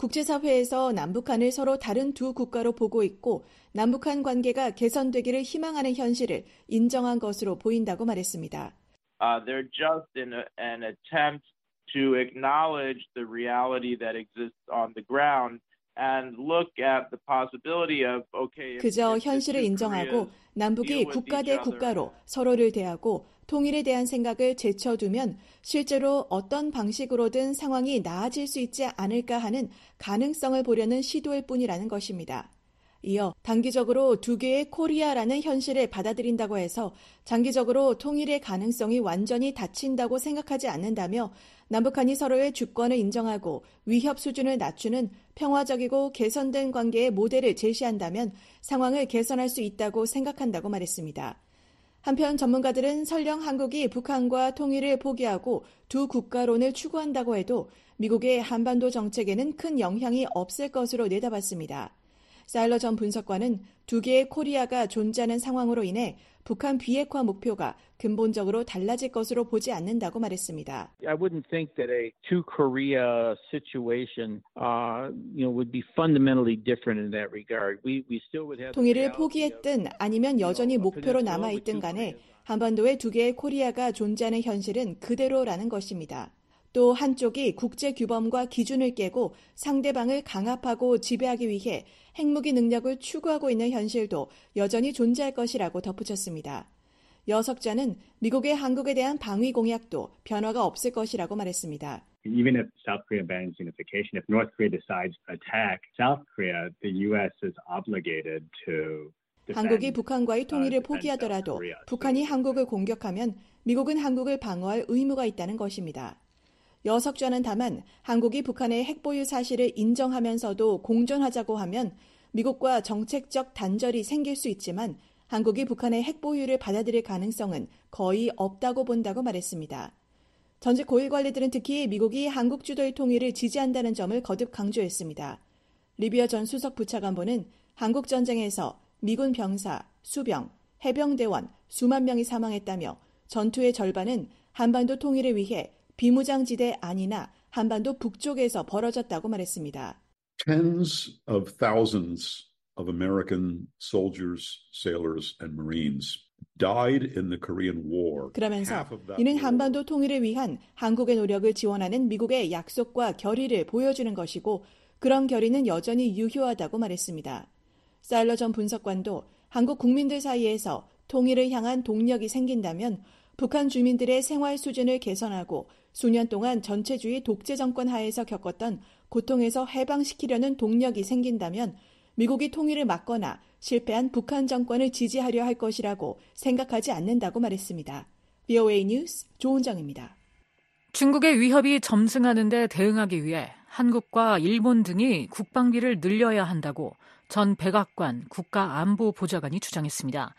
국제사회에서 남북한을 서로 다른 두 국가로 보고 있고 남북한 관계가 개선되기를 희망하는 현실을 인정한 것으로 보인다고 말했습니다. They're just in an attempt to acknowledge the reality that exists on the ground and look at the possibility of okay. 그저 현실을 인정하고 남북이 국가 대 국가로 서로를 대하고 통일에 대한 생각을 제쳐두면 실제로 어떤 방식으로든 상황이 나아질 수 있지 않을까 하는 가능성을 보려는 시도일 뿐이라는 것입니다. 이어 단기적으로 두 개의 코리아라는 현실을 받아들인다고 해서 장기적으로 통일의 가능성이 완전히 닫힌다고 생각하지 않는다며 남북한이 서로의 주권을 인정하고 위협 수준을 낮추는 평화적이고 개선된 관계의 모델을 제시한다면 상황을 개선할 수 있다고 생각한다고 말했습니다. 한편 전문가들은 설령 한국이 북한과 통일을 포기하고 두 국가론을 추구한다고 해도 미국의 한반도 정책에는 큰 영향이 없을 것으로 내다봤습니다. 사일러 전 분석관은 두 개의 코리아가 존재하는 상황으로 인해 북한 비핵화 목표가 근본적으로 달라질 것으로 보지 않는다고 말했습니다. I wouldn't think that a two Korea situation, would be fundamentally different in that regard. We still would have 통일을 포기했든 아니면 여전히 목표로 남아있든 간에 한반도에 두 개의 코리아가 존재하는 현실은 그대로라는 것입니다. 또 한쪽이 국제 규범과 기준을 깨고 상대방을 강압하고 지배하기 위해 핵무기 능력을 추구하고 있는 현실도 여전히 존재할 것이라고 덧붙였습니다. 여 석자는 미국의 한국에 대한 방위 공약도 변화가 없을 것이라고 말했습니다. Even if South Korea bans unification, if North Korea decides to attack South Korea, the U.S. is obligated to 한국이 북한과의 통일을 포기하더라도 북한이 한국을 공격하면 미국은 한국을 방어할 의무가 있다는 것입니다. 여 석자는 다만 한국이 북한의 핵보유 사실을 인정하면서도 공존하자고 하면 미국과 정책적 단절이 생길 수 있지만 한국이 북한의 핵보유를 받아들일 가능성은 거의 없다고 본다고 말했습니다. 전직 고위 관리들은 특히 미국이 한국 주도의 통일을 지지한다는 점을 거듭 강조했습니다. 리비아 전 수석 부차관보는 한국 전쟁에서 미군 병사, 수병, 해병대원 수만 명이 사망했다며 전투의 절반은 한반도 통일을 위해 비무장지대 안이나 한반도 북쪽에서 벌어졌다고 말했습니다. Tens of thousands of American soldiers, sailors, and Marines died in the Korean War. 그러면서 이는 한반도 통일을 위한 한국의 노력을 지원하는 미국의 약속과 결의를 보여주는 것이고 그런 결의는 여전히 유효하다고 말했습니다. 사일러 전 분석관도 한국 국민들 사이에서 통일을 향한 동력이 생긴다면 북한 주민들의 생활 수준을 개선하고 수년 동안 전체주의 독재 정권 하에서 겪었던 고통에서 해방시키려는 동력이 생긴다면 미국이 통일을 막거나 실패한 북한 정권을 지지하려 할 것이라고 생각하지 않는다고 말했습니다. VOA 뉴스 조은정입니다. 중국의 위협이 점증하는 데 대응하기 위해 한국과 일본 등이 국방비를 늘려야 한다고 전 백악관 국가안보보좌관이 주장했습니다.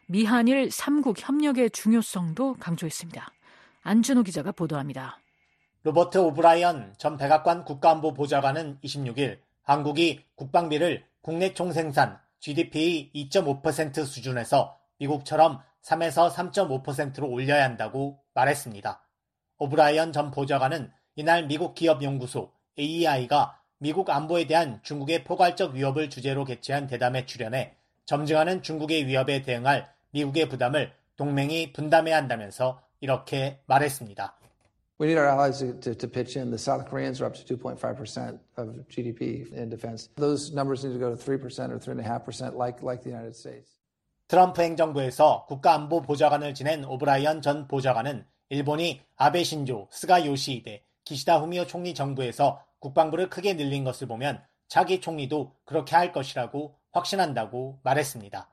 미한일 3국 협력의 중요성도 강조했습니다. 안준호 기자가 보도합니다. 로버트 오브라이언 전 백악관 국가안보보좌관은 26일 한국이 국방비를 국내 총생산 GDP의 2.5% 수준에서 미국처럼 3에서 3.5%로 올려야 한다고 말했습니다. 오브라이언 전 보좌관은 이날 미국 기업연구소 AEI가 미국 안보에 대한 중국의 포괄적 위협을 주제로 개최한 대담에 출연해 점증하는 중국의 위협에 대응할 미국의 부담을 동맹이 분담해야 한다면서 이렇게 말했습니다. We need our allies to pitch in. The South Koreans are up to 2.5% of GDP in defense. Those numbers need to go to 3% or 3.5% like the United States. 트럼프 행정부에서 국가안보보좌관을 지낸 오브라이언 전 보좌관은 일본이 아베 신조, 스가 요시히데, 기시다 후미오 총리 정부에서 국방부를 크게 늘린 것을 보면 차기 총리도 그렇게 할 것이라고 확신한다고 말했습니다.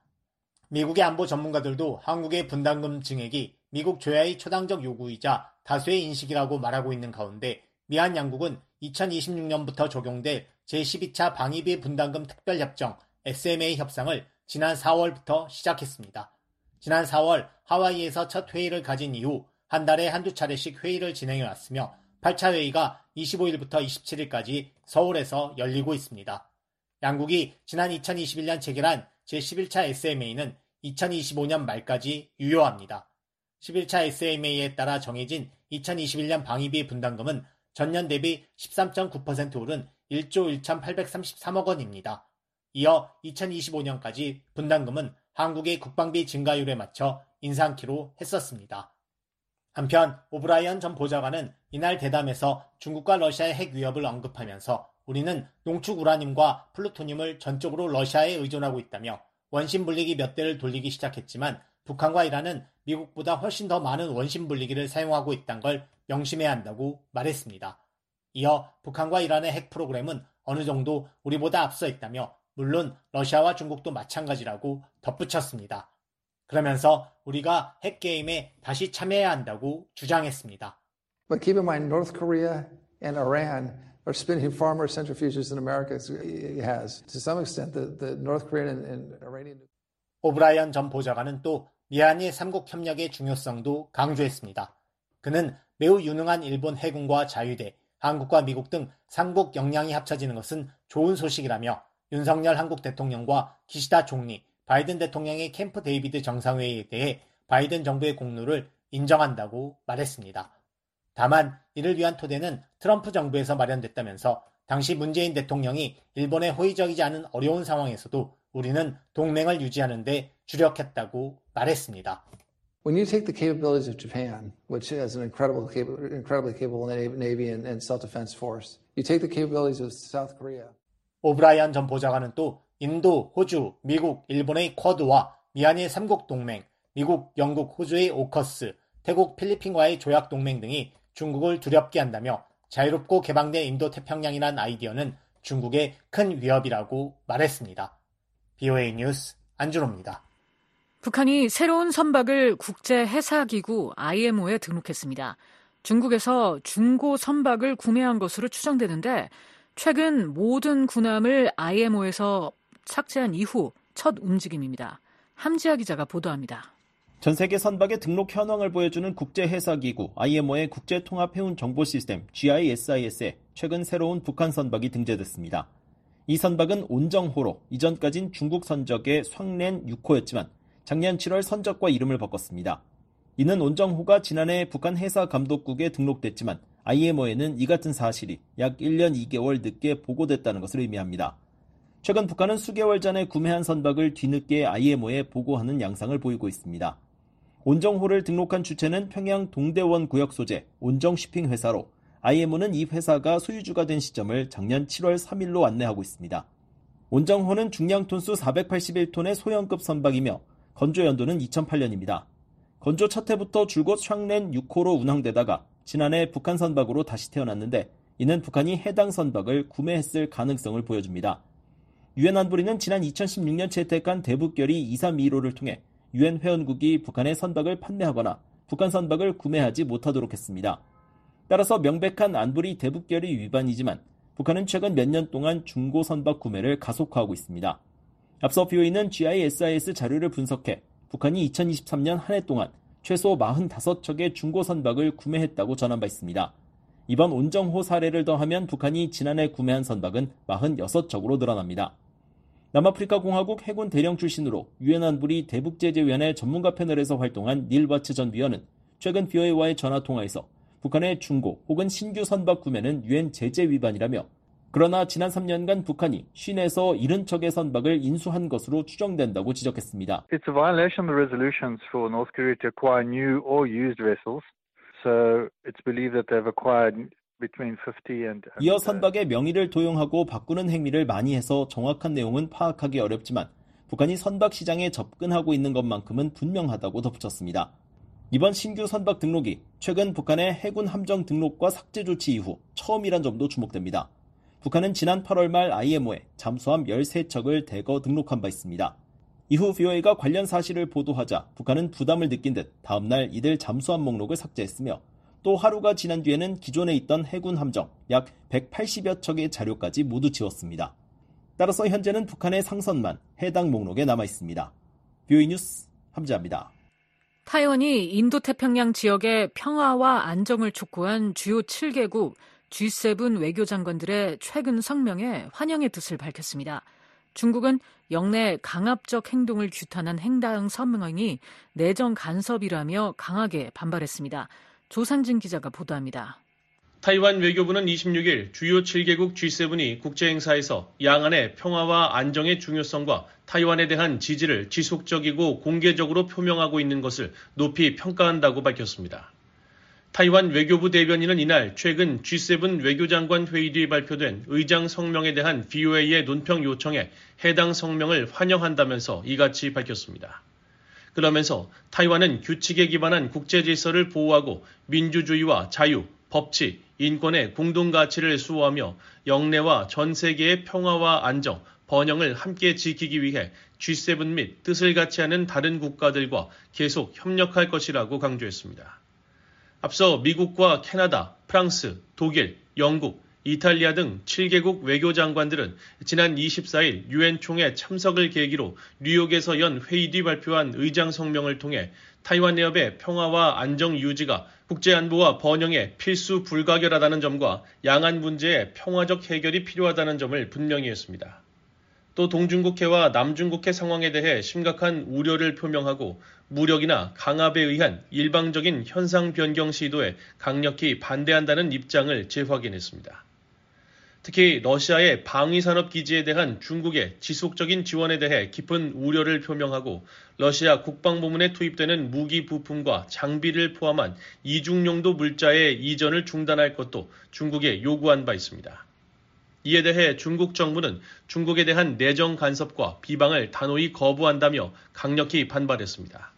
미국의 안보 전문가들도 한국의 분담금 증액이 미국 조야의 초당적 요구이자 다수의 인식이라고 말하고 있는 가운데 미한 양국은 2026년부터 적용될 제12차 방위비 분담금 특별협정 SMA 협상을 지난 4월부터 시작했습니다. 지난 4월 하와이에서 첫 회의를 가진 이후 한 달에 한두 차례씩 회의를 진행해왔으며 8차 회의가 25일부터 27일까지 서울에서 열리고 있습니다. 양국이 지난 2021년 체결한 제11차 SMA는 2025년 말까지 유효합니다. 11차 SMA에 따라 정해진 2021년 방위비 분담금은 전년 대비 13.9% 오른 1조 1,833억 원입니다. 이어 2025년까지 분담금은 한국의 국방비 증가율에 맞춰 인상키로 했었습니다. 한편 오브라이언 전 보좌관은 이날 대담에서 중국과 러시아의 핵 위협을 언급하면서 우리는 농축 우라늄과 플루토늄을 전적으로 러시아에 의존하고 있다며 원심 분리기 몇 대를 돌리기 시작했지만 북한과 이란은 미국보다 훨씬 더 많은 원심 분리기를 사용하고 있다는 걸 명심해야 한다고 말했습니다. 이어 북한과 이란의 핵 프로그램은 어느 정도 우리보다 앞서 있다며 물론 러시아와 중국도 마찬가지라고 덧붙였습니다. 그러면서 우리가 핵게임에 다시 참여해야 한다고 주장했습니다. But keep in mind, North Korea and Iran are spinning far more centrifuges than America has. To some extent, the North Korean and Iranian... 오브라이언 전 보좌관은 또 미한일 3국 협력의 중요성도 강조했습니다. 그는 매우 유능한 일본 해군과 자유대, 한국과 미국 등 3국 역량이 합쳐지는 것은 좋은 소식이라며 윤석열 한국 대통령과 기시다 총리, 바이든 대통령의 캠프 데이비드 정상회의에 대해 바이든 정부의 공로를 인정한다고 말했습니다. 다만 이를 위한 토대는 트럼프 정부에서 마련됐다면서 당시 문재인 대통령이 일본에 호의적이지 않은 어려운 상황에서도 우리는 동맹을 유지하는 데 주력했다고 말했습니다. When you take the capabilities of Japan, which has an incredibly capable Navy and self-defense force, you take the capabilities of South Korea. 오브라이언 전 보좌관은 또 인도, 호주, 미국, 일본의 쿼드와 미한일 3국 동맹, 미국, 영국, 호주의 오커스, 태국, 필리핀과의 조약 동맹 등이 중국을 두렵게 한다며 자유롭고 개방된 인도태평양이란 아이디어는 중국의 큰 위협이라고 말했습니다. BOA 뉴스 안준호입니다. 북한이 새로운 선박을 국제해사기구 IMO에 등록했습니다. 중국에서 중고 선박을 구매한 것으로 추정되는데 최근 모든 군함을 IMO에서 삭제한 이후 첫 움직임입니다. 함지아 기자가 보도합니다. 전 세계 선박의 등록 현황을 보여주는 국제해사기구 IMO의 국제통합해운정보시스템 GISIS에 최근 새로운 북한 선박이 등재됐습니다. 이 선박은 온정호로 이전까진 중국 선적의 황렌 6호였지만 작년 7월 선적과 이름을 바꿨습니다. 이는 온정호가 지난해 북한 해사감독국에 등록됐지만 IMO에는 이 같은 사실이 약 1년 2개월 늦게 보고됐다는 것을 의미합니다. 최근 북한은 수개월 전에 구매한 선박을 뒤늦게 IMO에 보고하는 양상을 보이고 있습니다. 온정호를 등록한 주체는 평양 동대원 구역 소재 온정쉬핑 회사로 IMO는 이 회사가 소유주가 된 시점을 작년 7월 3일로 안내하고 있습니다. 온정호는 중량 톤수 481톤의 소형급 선박이며 건조 연도는 2008년입니다. 건조 첫 해부터 줄곧 황렌 6호로 운항되다가 지난해 북한 선박으로 다시 태어났는데 이는 북한이 해당 선박을 구매했을 가능성을 보여줍니다. 유엔 안보리는 지난 2016년 채택한 대북결의 232호를 통해 유엔 회원국이 북한의 선박을 판매하거나 북한 선박을 구매하지 못하도록 했습니다. 따라서 명백한 안보리 대북결의 위반이지만 북한은 최근 몇 년 동안 중고 선박 구매를 가속화하고 있습니다. 앞서 BOE는 GISIS 자료를 분석해 북한이 2023년 한 해 동안 최소 45척의 중고 선박을 구매했다고 전한 바 있습니다. 이번 온정호 사례를 더하면 북한이 지난해 구매한 선박은 46척으로 늘어납니다. 남아프리카 공화국 해군 대령 출신으로 유엔 안보리 대북제재위원회 전문가 패널에서 활동한 닐 바츠 전 위원은 최근 BOA와의 전화통화에서 북한의 중고 혹은 신규 선박 구매는 유엔 제재 위반이라며 그러나 지난 3년간 북한이 50에서 70척의 선박을 인수한 것으로 추정된다고 지적했습니다. It's a violation of the resolutions for North Korea to acquire new or used vessels. So it's believed that they've acquired between 50 and 이어 선박의 명의를 도용하고 바꾸는 행위를 많이 해서 정확한 내용은 파악하기 어렵지만 북한이 선박 시장에 접근하고 있는 것만큼은 분명하다고 덧붙였습니다. 이번 신규 선박 등록이 최근 북한의 해군 함정 등록과 삭제 조치 이후 처음이란 점도 주목됩니다. 북한은 지난 8월 말 IMO에 잠수함 13척을 대거 등록한 바 있습니다. 이후 BOA가 관련 사실을 보도하자 북한은 부담을 느낀 듯 다음날 이들 잠수함 목록을 삭제했으며 또 하루가 지난 뒤에는 기존에 있던 해군 함정 약 180여 척의 자료까지 모두 지웠습니다. 따라서 현재는 북한의 상선만 해당 목록에 남아 있습니다. BOE 뉴스 함지아입니다. 타이완이 인도태평양 지역의 평화와 안정을 촉구한 주요 7개국 G7 외교장관들의 최근 성명에 환영의 뜻을 밝혔습니다. 중국은 영내 강압적 행동을 규탄한 행당 성명이 내정 간섭이라며 강하게 반발했습니다. 조상진 기자가 보도합니다. 타이완 외교부는 26일 주요 7개국 G7이 국제행사에서 양안의 평화와 안정의 중요성과 타이완에 대한 지지를 지속적이고 공개적으로 표명하고 있는 것을 높이 평가한다고 밝혔습니다. 타이완 외교부 대변인은 이날 최근 G7 외교장관 회의 뒤에 발표된 의장 성명에 대한 BOA의 논평 요청에 해당 성명을 환영한다면서 이같이 밝혔습니다. 그러면서 타이완은 규칙에 기반한 국제 질서를 보호하고 민주주의와 자유, 법치, 인권의 공동 가치를 수호하며 영내와 전 세계의 평화와 안정, 번영을 함께 지키기 위해 G7 및 뜻을 같이 하는 다른 국가들과 계속 협력할 것이라고 강조했습니다. 앞서 미국과 캐나다, 프랑스, 독일, 영국, 이탈리아 등 7개국 외교장관들은 지난 24일 유엔 총회 참석을 계기로 뉴욕에서 연 회의 뒤 발표한 의장 성명을 통해 타이완 해협의 평화와 안정 유지가 국제안보와 번영에 필수 불가결하다는 점과 양안 문제의 평화적 해결이 필요하다는 점을 분명히 했습니다. 또 동중국해와 남중국해 상황에 대해 심각한 우려를 표명하고 무력이나 강압에 의한 일방적인 현상 변경 시도에 강력히 반대한다는 입장을 재확인했습니다. 특히 러시아의 방위산업 기지에 대한 중국의 지속적인 지원에 대해 깊은 우려를 표명하고 러시아 국방부문에 투입되는 무기 부품과 장비를 포함한 이중용도 물자의 이전을 중단할 것도 중국에 요구한 바 있습니다. 이에 대해 중국 정부는 중국에 대한 내정 간섭과 비방을 단호히 거부한다며 강력히 반발했습니다.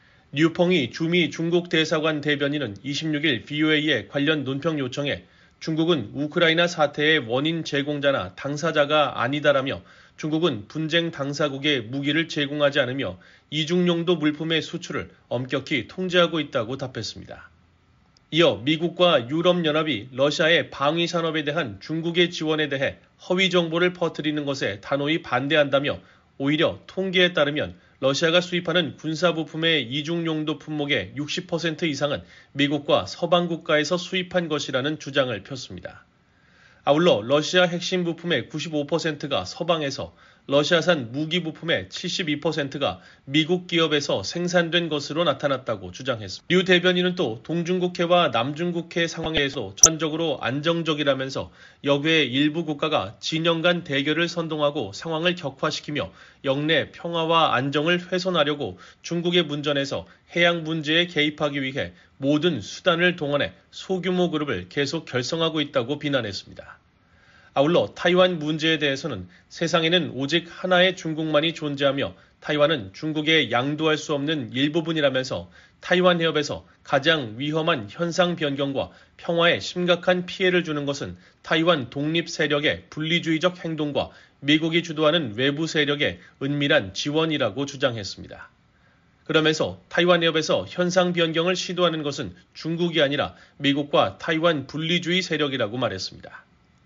류펑이 주미 중국 대사관 대변인은 26일 VOA에 관련 논평 요청에 중국은 우크라이나 사태의 원인 제공자나 당사자가 아니다라며 중국은 분쟁 당사국에 무기를 제공하지 않으며 이중용도 물품의 수출을 엄격히 통제하고 있다고 답했습니다. 이어 미국과 유럽연합이 러시아의 방위 산업에 대한 중국의 지원에 대해 허위 정보를 퍼뜨리는 것에 단호히 반대한다며 오히려 통계에 따르면 러시아가 수입하는 군사부품의 이중용도 품목의 60% 이상은 미국과 서방 국가에서 수입한 것이라는 주장을 폈습니다. 아울러 러시아 핵심 부품의 95%가 서방에서 러시아산 무기 부품의 72%가 미국 기업에서 생산된 것으로 나타났다고 주장했습니다. 류 대변인은 또 동중국해와 남중국해 상황에서 전반적으로 안정적이라면서 여외의 일부 국가가 진영 간 대결을 선동하고 상황을 격화시키며 영내 평화와 안정을 훼손하려고 중국의 문전에서 해양 문제에 개입하기 위해 모든 수단을 동원해 소규모 그룹을 계속 결성하고 있다고 비난했습니다. 아울러 타이완 문제에 대해서는 세상에는 오직 하나의 중국만이 존재하며 타이완은 중국에 양도할 수 없는 일부분이라면서 타이완 해협에서 가장 위험한 현상 변경과 평화에 심각한 피해를 주는 것은 타이완 독립 세력의 분리주의적 행동과 미국이 주도하는 외부 세력의 은밀한 지원이라고 주장했습니다. 그러면서 타이완 해협에서 현상 변경을 시도하는 것은 중국이 아니라 미국과 타이완 분리주의 세력이라고 말했습니다.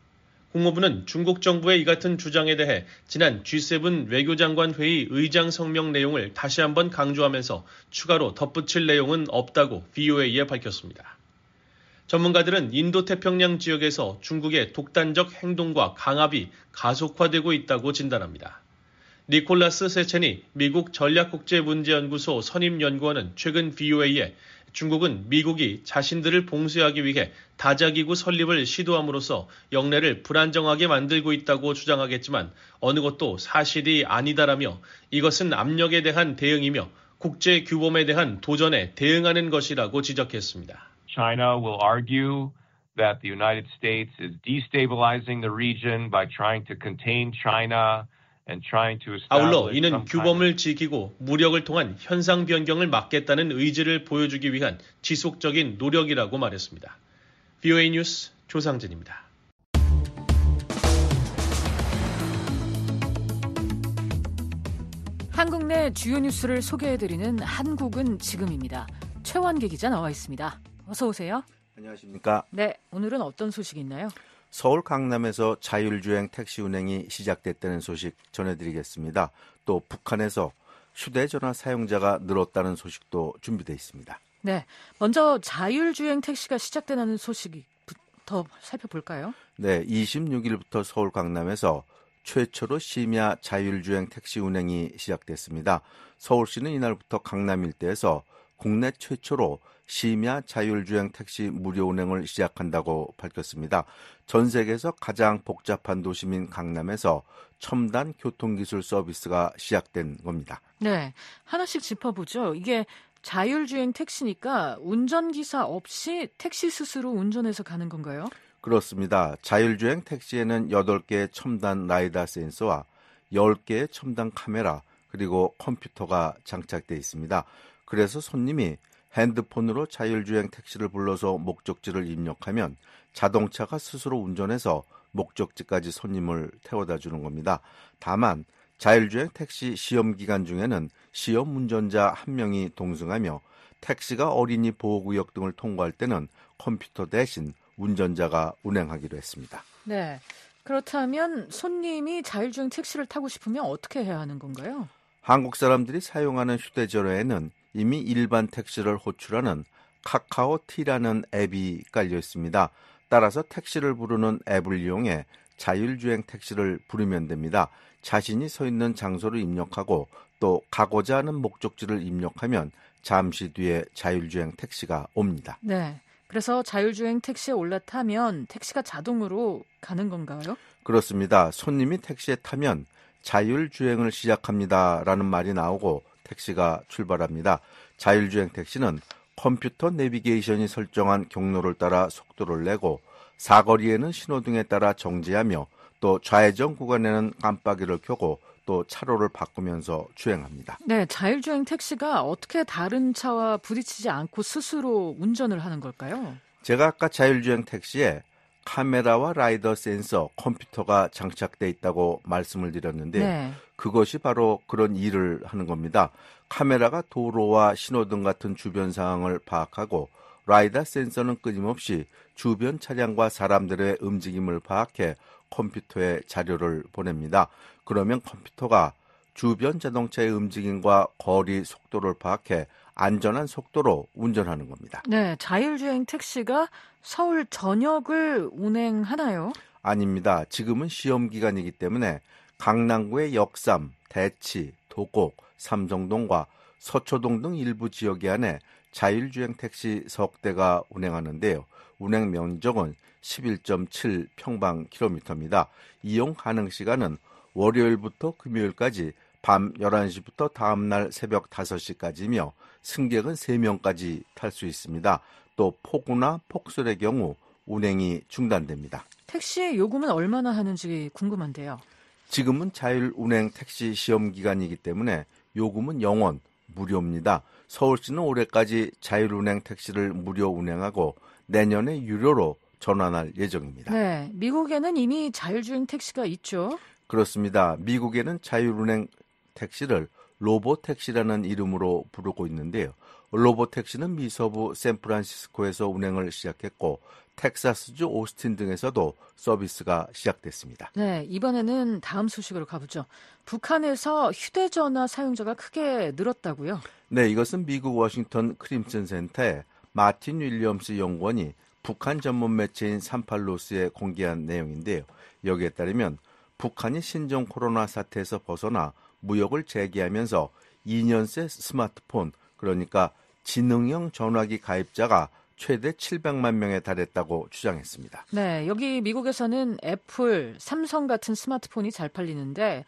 국무부는 중국 정부의 이 같은 주장에 대해 지난 G7 외교장관 회의 의장 성명 내용을 다시 한번 강조하면서 추가로 덧붙일 내용은 없다고 VOA에 밝혔습니다. 전문가들은 인도태평양 지역에서 중국의 독단적 행동과 강압이 가속화되고 있다고 진단합니다. 니콜라스 세첸이 미국 전략국제문제연구소 선임연구원은 최근 VOA에 중국은 미국이 자신들을 봉쇄하기 위해 다자기구 설립을 시도함으로써 영내를 불안정하게 만들고 있다고 주장하겠지만 어느 것도 사실이 아니다라며 이것은 압력에 대한 대응이며 국제 규범에 대한 도전에 대응하는 것이라고 지적했습니다. China will argue that the United States is destabilizing the region by trying to contain China. 아울러 이는 규범을 지키고 무력을 통한 현상 변경을 막겠다는 의지를 보여주기 위한 지속적인 노력이라고 말했습니다. VOA 뉴스 조상진입니다. 한국 내 주요 뉴스를 소개해드리는 한국은 지금입니다. 최원기 기자 나와 있습니다. 어서 오세요. 안녕하십니까. 네, 오늘은 어떤 소식이 있나요? 서울 강남에서 자율주행 택시 운행이 시작됐다는 소식 전해드리겠습니다. 또 북한에서 휴대전화 사용자가 늘었다는 소식도 준비되어 있습니다. 네, 먼저 자율주행 택시가 시작되는 소식부터 살펴볼까요? 네, 26일부터 서울 강남에서 최초로 심야 자율주행 택시 운행이 시작됐습니다. 서울시는 이날부터 강남 일대에서 국내 최초로 심야 자율주행 택시 무료 운행을 시작한다고 밝혔습니다. 전 세계에서 가장 복잡한 도시민 강남에서 첨단 교통기술 서비스가 시작된 겁니다. 네, 하나씩 짚어보죠. 이게 자율주행 택시니까 운전기사 없이 택시 스스로 운전해서 가는 건가요? 그렇습니다. 자율주행 택시에는 8개의 첨단 라이다 센서와 10개의 첨단 카메라 그리고 컴퓨터가 장착되어 있습니다. 그래서 손님이 핸드폰으로 자율주행 택시를 불러서 목적지를 입력하면 자동차가 스스로 운전해서 목적지까지 손님을 태워다 주는 겁니다. 다만 자율주행 택시 시험 기간 중에는 시험 운전자 1명이 동승하며 택시가 어린이 보호구역 등을 통과할 때는 컴퓨터 대신 운전자가 운행하기로 했습니다. 네, 그렇다면 손님이 자율주행 택시를 타고 싶으면 어떻게 해야 하는 건가요? 한국 사람들이 사용하는 휴대전화에는 이미 일반 택시를 호출하는 카카오티라는 앱이 깔려 있습니다. 따라서 택시를 부르는 앱을 이용해 자율주행 택시를 부르면 됩니다. 자신이 서 있는 장소를 입력하고 또 가고자 하는 목적지를 입력하면 잠시 뒤에 자율주행 택시가 옵니다. 네. 그래서 자율주행 택시에 올라타면 택시가 자동으로 가는 건가요? 그렇습니다. 손님이 택시에 타면 자율주행을 시작합니다라는 말이 나오고 택시가 출발합니다. 자율주행 택시는 컴퓨터 내비게이션이 설정한 경로를 따라 속도를 내고 사거리에는 신호등에 따라 정지하며 또 좌회전 구간에는 깜빡이를 켜고 또 차로를 바꾸면서 주행합니다. 네, 자율주행 택시가 어떻게 다른 차와 부딪히지 않고 스스로 운전을 하는 걸까요? 제가 아까 자율주행 택시에 카메라와 라이더 센서, 컴퓨터가 장착돼 있다고 말씀을 드렸는데 네. 그것이 바로 그런 일을 하는 겁니다. 카메라가 도로와 신호등 같은 주변 상황을 파악하고 라이더 센서는 끊임없이 주변 차량과 사람들의 움직임을 파악해 컴퓨터에 자료를 보냅니다. 그러면 컴퓨터가 주변 자동차의 움직임과 거리 속도를 파악해 안전한 속도로 운전하는 겁니다. 네, 자율주행 택시가 서울 전역을 운행하나요? 아닙니다. 지금은 시험 기간이기 때문에 강남구의 역삼, 대치, 도곡, 삼성동과 서초동 등 일부 지역에 한해 자율주행 택시 석 대가 운행하는데요. 운행 면적은 11.7 평방킬로미터입니다. 이용 가능 시간은 월요일부터 금요일까지 밤 11시부터 다음날 새벽 5시까지며 승객은 3명까지 탈 수 있습니다. 또 폭우나 폭설의 경우 운행이 중단됩니다. 택시 요금은 얼마나 하는지 궁금한데요. 지금은 자율운행 택시 시험 기간이기 때문에 요금은 영원 무료입니다. 서울시는 올해까지 자율운행 택시를 무료 운행하고 내년에 유료로 전환할 예정입니다. 네, 미국에는 이미 자율주행 택시가 있죠. 그렇습니다. 미국에는 자율운행 택시를 로보택시라는 이름으로 부르고 있는데요. 로보택시는 미서부 샌프란시스코에서 운행을 시작했고 텍사스주 오스틴 등에서도 서비스가 시작됐습니다. 네, 이번에는 다음 소식으로 가보죠. 북한에서 휴대전화 사용자가 크게 늘었다고요? 네, 이것은 미국 워싱턴 크림슨 센터의 마틴 윌리엄스 연구원이 북한 전문 매체인 38로스에 공개한 내용인데요. 여기에 따르면 북한이 신종 코로나 사태에서 벗어나 무역을 재개하면서 2년 새 스마트폰, 그러니까 지능형 전화기 가입자가 최대 700만 명에 달했다고 주장했습니다. 네, 여기 미국에서는 애플, 삼성 같은 스마트폰이 잘 팔리는데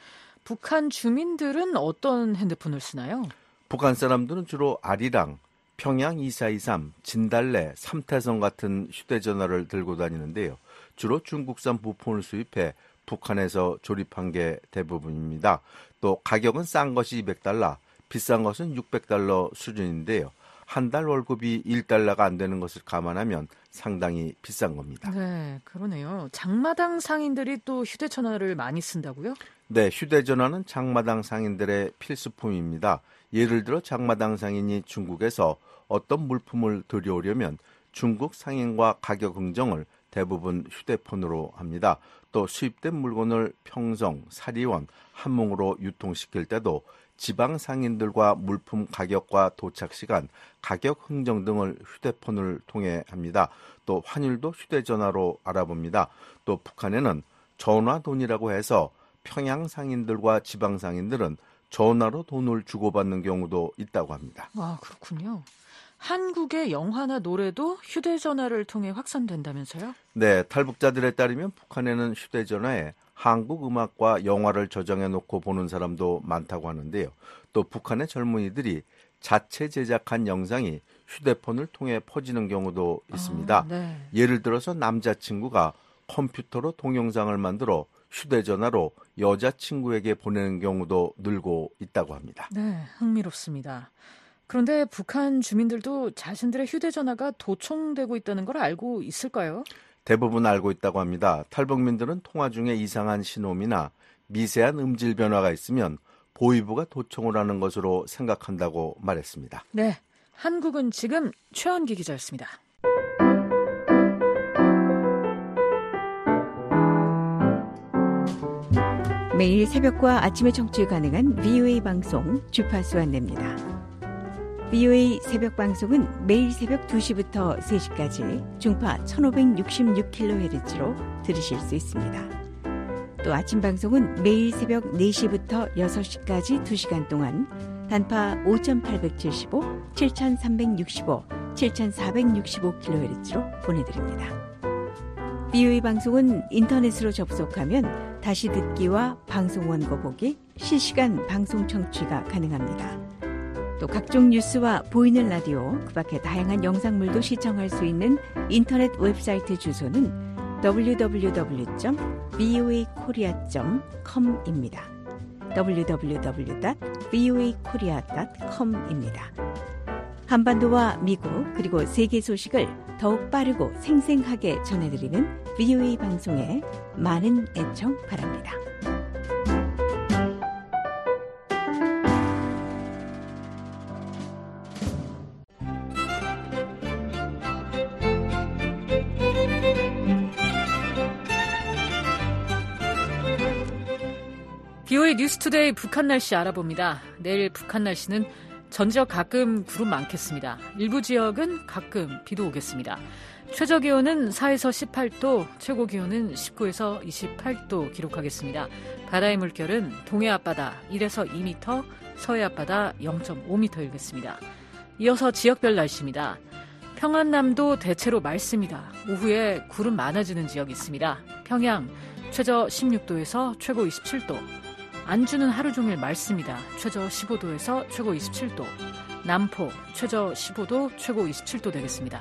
북한 주민들은 어떤 핸드폰을 쓰나요? 북한 사람들은 주로 아리랑, 평양 2423, 진달래, 삼태성 같은 휴대전화를 들고 다니는데요. 주로 중국산 부품을 수입해 북한에서 조립한 게 대부분입니다. 또 가격은 싼 것이 $200, 비싼 것은 $600 수준인데요. 한 달 월급이 $1가 안 되는 것을 감안하면 상당히 비싼 겁니다. 네, 그러네요. 장마당 상인들이 또 휴대전화를 많이 쓴다고요? 네, 휴대전화는 장마당 상인들의 필수품입니다. 예를 들어 장마당 상인이 중국에서 어떤 물품을 들여오려면 중국 상인과 가격 흥정을 대부분 휴대폰으로 합니다. 또 수입된 물건을 평성, 사리원, 함흥으로 유통시킬 때도 지방 상인들과 물품 가격과 도착 시간, 가격 흥정 등을 휴대폰을 통해 합니다. 또 환율도 휴대전화로 알아봅니다. 또 북한에는 전화돈이라고 해서 평양 상인들과 지방 상인들은 전화로 돈을 주고받는 경우도 있다고 합니다. 아, 그렇군요. 한국의 영화나 노래도 휴대전화를 통해 확산된다면서요? 네, 탈북자들에 따르면 북한에는 휴대전화에 한국 음악과 영화를 저장해 놓고 보는 사람도 많다고 하는데요. 또 북한의 젊은이들이 자체 제작한 영상이 휴대폰을 통해 퍼지는 경우도 있습니다. 네. 예를 들어서 남자친구가 컴퓨터로 동영상을 만들어 휴대전화로 여자친구에게 보내는 경우도 늘고 있다고 합니다. 네, 흥미롭습니다. 그런데 북한 주민들도 자신들의 휴대전화가 도청되고 있다는 걸 알고 있을까요? 대부분 알고 있다고 합니다. 탈북민들은 통화 중에 이상한 신호음이나 미세한 음질 변화가 있으면 보위부가 도청을 하는 것으로 생각한다고 말했습니다. 네, 한국은 지금 최원기 기자였습니다. 매일 새벽과 아침에 청취 가능한 VOA 방송 주파수 안내입니다. VOA 새벽 방송은 매일 새벽 2시부터 3시까지 중파 1566kHz로 들으실 수 있습니다. 또 아침 방송은 매일 새벽 4시부터 6시까지 2시간 동안 단파 5875, 7365, 7465kHz로 보내드립니다. VOA 방송은 인터넷으로 접속하면 다시 듣기와 방송 원고 보기, 실시간 방송 청취가 가능합니다. 또 각종 뉴스와 보이는 라디오, 그 밖에 다양한 영상물도 시청할 수 있는 인터넷 웹사이트 주소는 www.voakorea.com입니다. www.voakorea.com입니다. 한반도와 미국 그리고 세계 소식을 더욱 빠르고 생생하게 전해드리는 VOA 방송에 많은 애청 바랍니다. VOA 뉴스투데이 북한 날씨 알아봅니다. 내일 북한 날씨는 전 지역 가끔 구름 많겠습니다. 일부 지역은 가끔 비도 오겠습니다. 최저 기온은 4에서 18도, 최고 기온은 19에서 28도 기록하겠습니다. 바다의 물결은 동해 앞바다 1에서 2m, 서해 앞바다 0.5m 일겠습니다. 이어서 지역별 날씨입니다. 평안남도 대체로 맑습니다. 오후에 구름 많아지는 지역이 있습니다. 평양 최저 16도에서 최고 27도. 안주는 하루 종일 맑습니다. 최저 15도에서 최고 27도. 남포 최저 15도, 최고 27도 되겠습니다.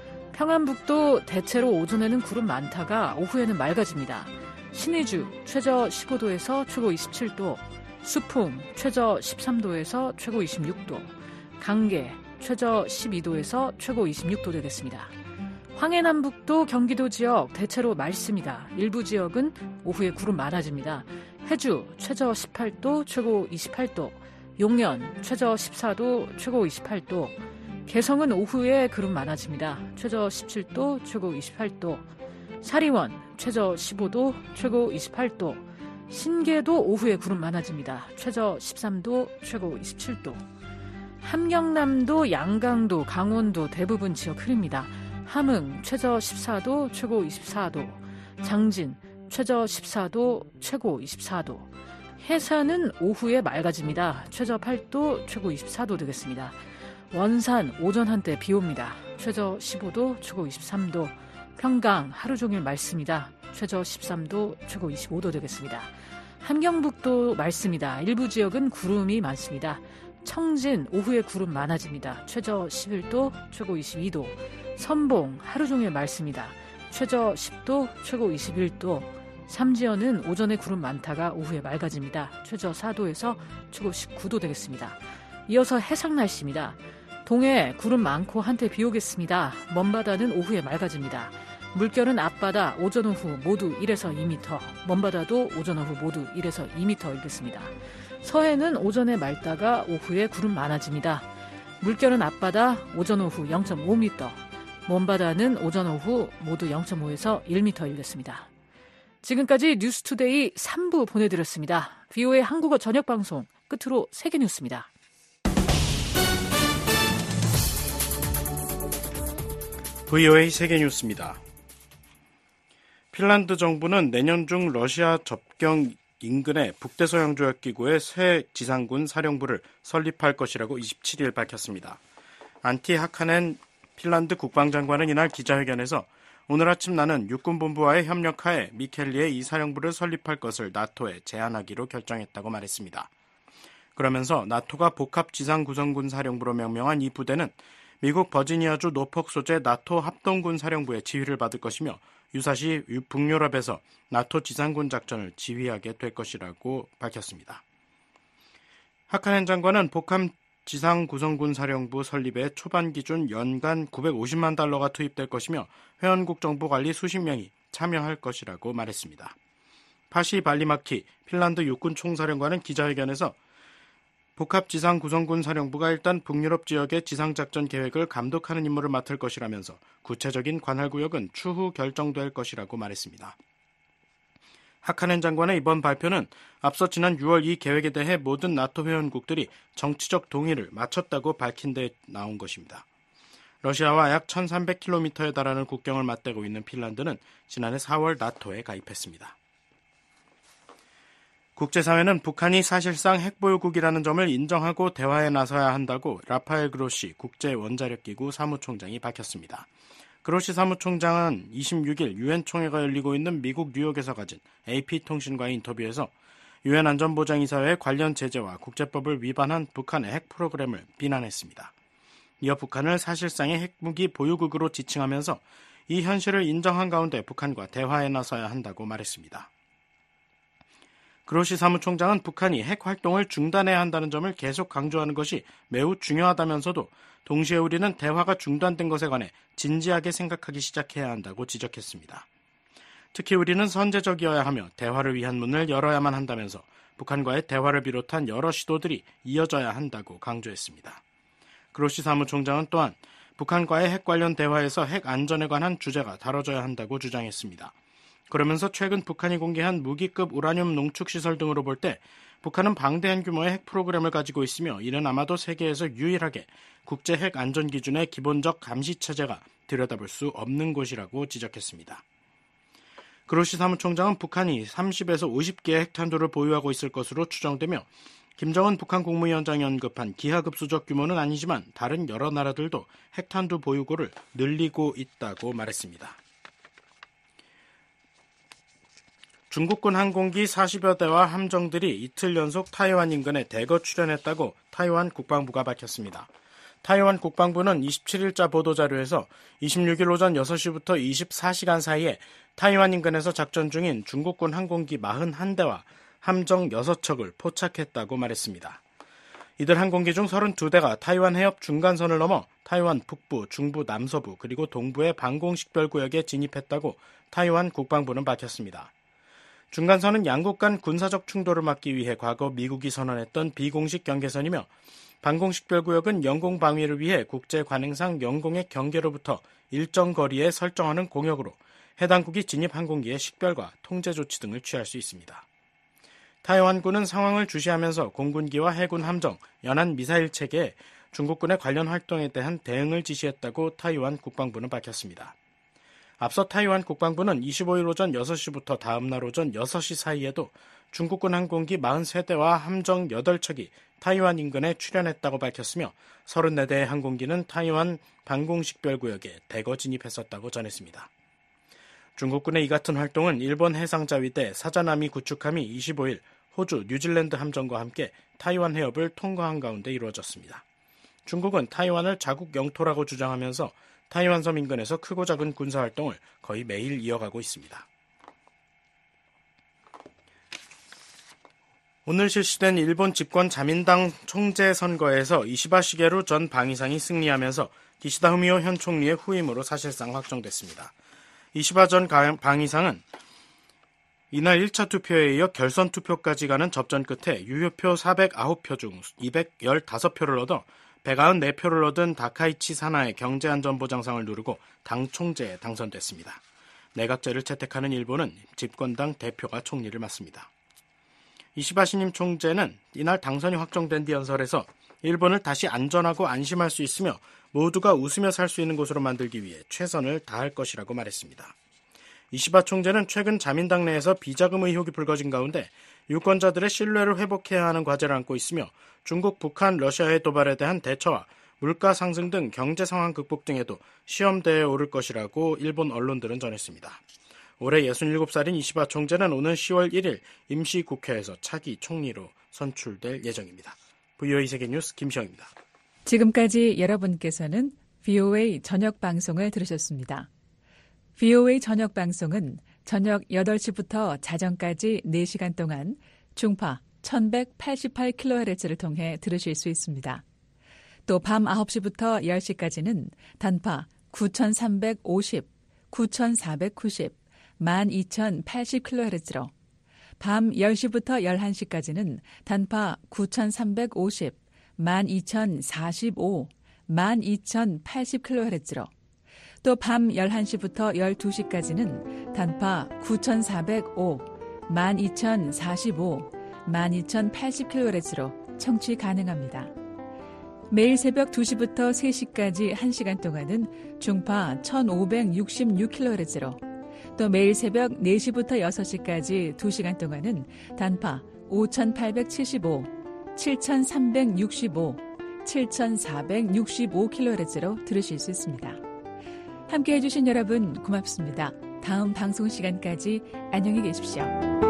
평안북도 대체로 오전에는 구름 많다가 오후에는 맑아집니다. 신의주 최저 15도에서 최고 27도. 수풍 최저 13도에서 최고 26도. 강계 최저 12도에서 최고 26도 되겠습니다. 황해남북도 경기도 지역 대체로 맑습니다. 일부 지역은 오후에 구름 많아집니다. 해주 최저 18도, 최고 28도. 용연 최저 14도, 최고 28도. 개성은 오후에 구름 많아집니다. 최저 17도, 최고 28도. 사리원 최저 15도, 최고 28도. 신계도 오후에 구름 많아집니다. 최저 13도, 최고 27도. 함경남도, 양강도, 강원도 대부분 지역 흐립니다. 함흥 최저 14도, 최고 24도. 장진 최저 14도, 최고 24도. 해산은 오후에 맑아집니다. 최저 8도, 최고 24도 되겠습니다. 원산 오전 한때 비 옵니다. 최저 15도, 최고 23도. 평강 하루 종일 맑습니다. 최저 13도, 최고 25도 되겠습니다. 함경북도 맑습니다. 일부 지역은 구름이 많습니다. 청진 오후에 구름 많아집니다. 최저 11도, 최고 22도. 선봉 하루 종일 맑습니다. 최저 10도, 최고 21도. 삼지연은 오전에 구름 많다가 오후에 맑아집니다. 최저 4도에서 최고 19도 되겠습니다. 이어서 해상 날씨입니다. 동해 구름 많고 한때 비 오겠습니다. 먼바다는 오후에 맑아집니다. 물결은 앞바다 오전 오후 모두 1에서 2m, 먼바다도 오전 오후 모두 1에서 2m 일겠습니다. 서해는 오전에 맑다가 오후에 구름 많아집니다. 물결은 앞바다 오전 오후 0.5m, 먼바다는 오전 오후 모두 0.5에서 1m 일겠습니다. 지금까지 뉴스투데이 3부 보내드렸습니다. VOA 한국어 저녁방송 끝으로 세계뉴스입니다. VOA 세계뉴스입니다. 핀란드 정부는 내년 중 러시아 접경 인근의 북대서양조약기구의 새 지상군 사령부를 설립할 것이라고 27일 밝혔습니다. 안티 하카넨 핀란드 국방장관은 이날 기자회견에서 오늘 아침 나는 육군본부와의 협력하에 미켈리의 이 사령부를 설립할 것을 나토에 제안하기로 결정했다고 말했습니다. 그러면서 나토가 복합지상구성군 사령부로 명명한 이 부대는 미국 버지니아주 노폭 소재 나토 합동군 사령부의 지휘를 받을 것이며 유사시 북유럽에서 나토 지상군 작전을 지휘하게 될 것이라고 밝혔습니다. 하카넨 장관은 복합지상구성군 사령부 설립의 초반 기준 연간 950만 달러가 투입될 것이며 회원국 정부 관리 수십 명이 참여할 것이라고 말했습니다. 파시 발리마키 핀란드 육군 총사령관은 기자회견에서 복합지상구성군 사령부가 일단 북유럽 지역의 지상작전 계획을 감독하는 임무를 맡을 것이라면서 구체적인 관할구역은 추후 결정될 것이라고 말했습니다. 하카넨 장관의 이번 발표는 앞서 지난 6월 이 계획에 대해 모든 나토 회원국들이 정치적 동의를 마쳤다고 밝힌 데 나온 것입니다. 러시아와 약 1300km에 달하는 국경을 맞대고 있는 핀란드는 지난해 4월 나토에 가입했습니다. 국제사회는 북한이 사실상 핵보유국이라는 점을 인정하고 대화에 나서야 한다고 라파엘 그로시 국제원자력기구 사무총장이 밝혔습니다. 그로시 사무총장은 26일 유엔 총회가 열리고 있는 미국 뉴욕에서 가진 AP통신과의 인터뷰에서 유엔 안전보장이사회의 관련 제재와 국제법을 위반한 북한의 핵 프로그램을 비난했습니다. 이어 북한을 사실상의 핵무기 보유국으로 지칭하면서 이 현실을 인정한 가운데 북한과 대화에 나서야 한다고 말했습니다. 그로시 사무총장은 북한이 핵 활동을 중단해야 한다는 점을 계속 강조하는 것이 매우 중요하다면서도 동시에 우리는 대화가 중단된 것에 관해 진지하게 생각하기 시작해야 한다고 지적했습니다. 특히 우리는 선제적이어야 하며 대화를 위한 문을 열어야만 한다면서 북한과의 대화를 비롯한 여러 시도들이 이어져야 한다고 강조했습니다. 그로시 사무총장은 또한 북한과의 핵 관련 대화에서 핵 안전에 관한 주제가 다뤄져야 한다고 주장했습니다. 그러면서 최근 북한이 공개한 무기급 우라늄 농축시설 등으로 볼 때 북한은 방대한 규모의 핵 프로그램을 가지고 있으며 이는 아마도 세계에서 유일하게 국제 핵 안전 기준의 기본적 감시 체제가 들여다볼 수 없는 곳이라고 지적했습니다. 그로시 사무총장은 북한이 30에서 50개의 핵탄두를 보유하고 있을 것으로 추정되며 김정은 북한 국무위원장이 언급한 기하급수적 규모는 아니지만 다른 여러 나라들도 핵탄두 보유고를 늘리고 있다고 말했습니다. 중국군 항공기 40여 대와 함정들이 이틀 연속 타이완 인근에 대거 출현했다고 타이완 국방부가 밝혔습니다. 타이완 국방부는 27일자 보도자료에서 26일 오전 6시부터 24시간 사이에 타이완 인근에서 작전 중인 중국군 항공기 41대와 함정 6척을 포착했다고 말했습니다. 이들 항공기 중 32대가 타이완 해협 중간선을 넘어 타이완 북부, 중부, 남서부 그리고 동부의 방공식별구역에 진입했다고 타이완 국방부는 밝혔습니다. 중간선은 양국 간 군사적 충돌을 막기 위해 과거 미국이 선언했던 비공식 경계선이며 방공식별구역은 영공 방위를 위해 국제관행상 영공의 경계로부터 일정 거리에 설정하는 공역으로 해당국이 진입 항공기의 식별과 통제 조치 등을 취할 수 있습니다. 타이완군은 상황을 주시하면서 공군기와 해군 함정, 연안 미사일 체계에 중국군의 관련 활동에 대한 대응을 지시했다고 타이완 국방부는 밝혔습니다. 앞서 타이완 국방부는 25일 오전 6시부터 다음날 오전 6시 사이에도 중국군 항공기 43대와 함정 8척이 타이완 인근에 출현했다고 밝혔으며 34대의 항공기는 타이완 방공식별구역에 대거 진입했었다고 전했습니다. 중국군의 이 같은 활동은 일본 해상자위대 사자나미 구축함이 25일 호주, 뉴질랜드 함정과 함께 타이완 해협을 통과한 가운데 이루어졌습니다. 중국은 타이완을 자국 영토라고 주장하면서 타이완 섬 인근에서 크고 작은 군사활동을 거의 매일 이어가고 있습니다. 오늘 실시된 일본 집권 자민당 총재 선거에서 이시바 시게루 전 방위상이 승리하면서 기시다 후미오 현 총리의 후임으로 사실상 확정됐습니다. 이시바 전 방위상은 이날 1차 투표에 이어 결선 투표까지 가는 접전 끝에 유효표 409표 중 215표를 얻어 194표를 얻은 다카이치 사나의 경제안전보장상을 누르고 당 총재에 당선됐습니다. 내각제를 채택하는 일본은 집권당 대표가 총리를 맡습니다. 이시바 신임 총재는 이날 당선이 확정된 뒤 연설에서 일본을 다시 안전하고 안심할 수 있으며 모두가 웃으며 살 수 있는 곳으로 만들기 위해 최선을 다할 것이라고 말했습니다. 이시바 총재는 최근 자민당 내에서 비자금 의혹이 불거진 가운데 유권자들의 신뢰를 회복해야 하는 과제를 안고 있으며 중국, 북한, 러시아의 도발에 대한 대처와 물가 상승 등 경제 상황 극복 등에도 시험대에 오를 것이라고 일본 언론들은 전했습니다. 올해 67살인 이시바 총재는 오는 10월 1일 임시국회에서 차기 총리로 선출될 예정입니다. VOA 세계뉴스 김시영입니다. 지금까지 여러분께서는 VOA 저녁 방송을 들으셨습니다. VOA 저녁 방송은 저녁 8시부터 자정까지 4시간 동안 중파 1188kHz를 통해 들으실 수 있습니다. 또 밤 9시부터 10시까지는 단파 9350, 9490, 12080kHz로 밤 10시부터 11시까지는 단파 9350, 12045, 12080kHz로 또 밤 11시부터 12시까지는 단파 9405, 12045, 12080kHz로 청취 가능합니다. 매일 새벽 2시부터 3시까지 1시간 동안은 중파 1566kHz로 또 매일 새벽 4시부터 6시까지 2시간 동안은 단파 5875, 7365, 7465kHz로 들으실 수 있습니다. 함께해 주신 여러분 고맙습니다. 다음 방송 시간까지 안녕히 계십시오.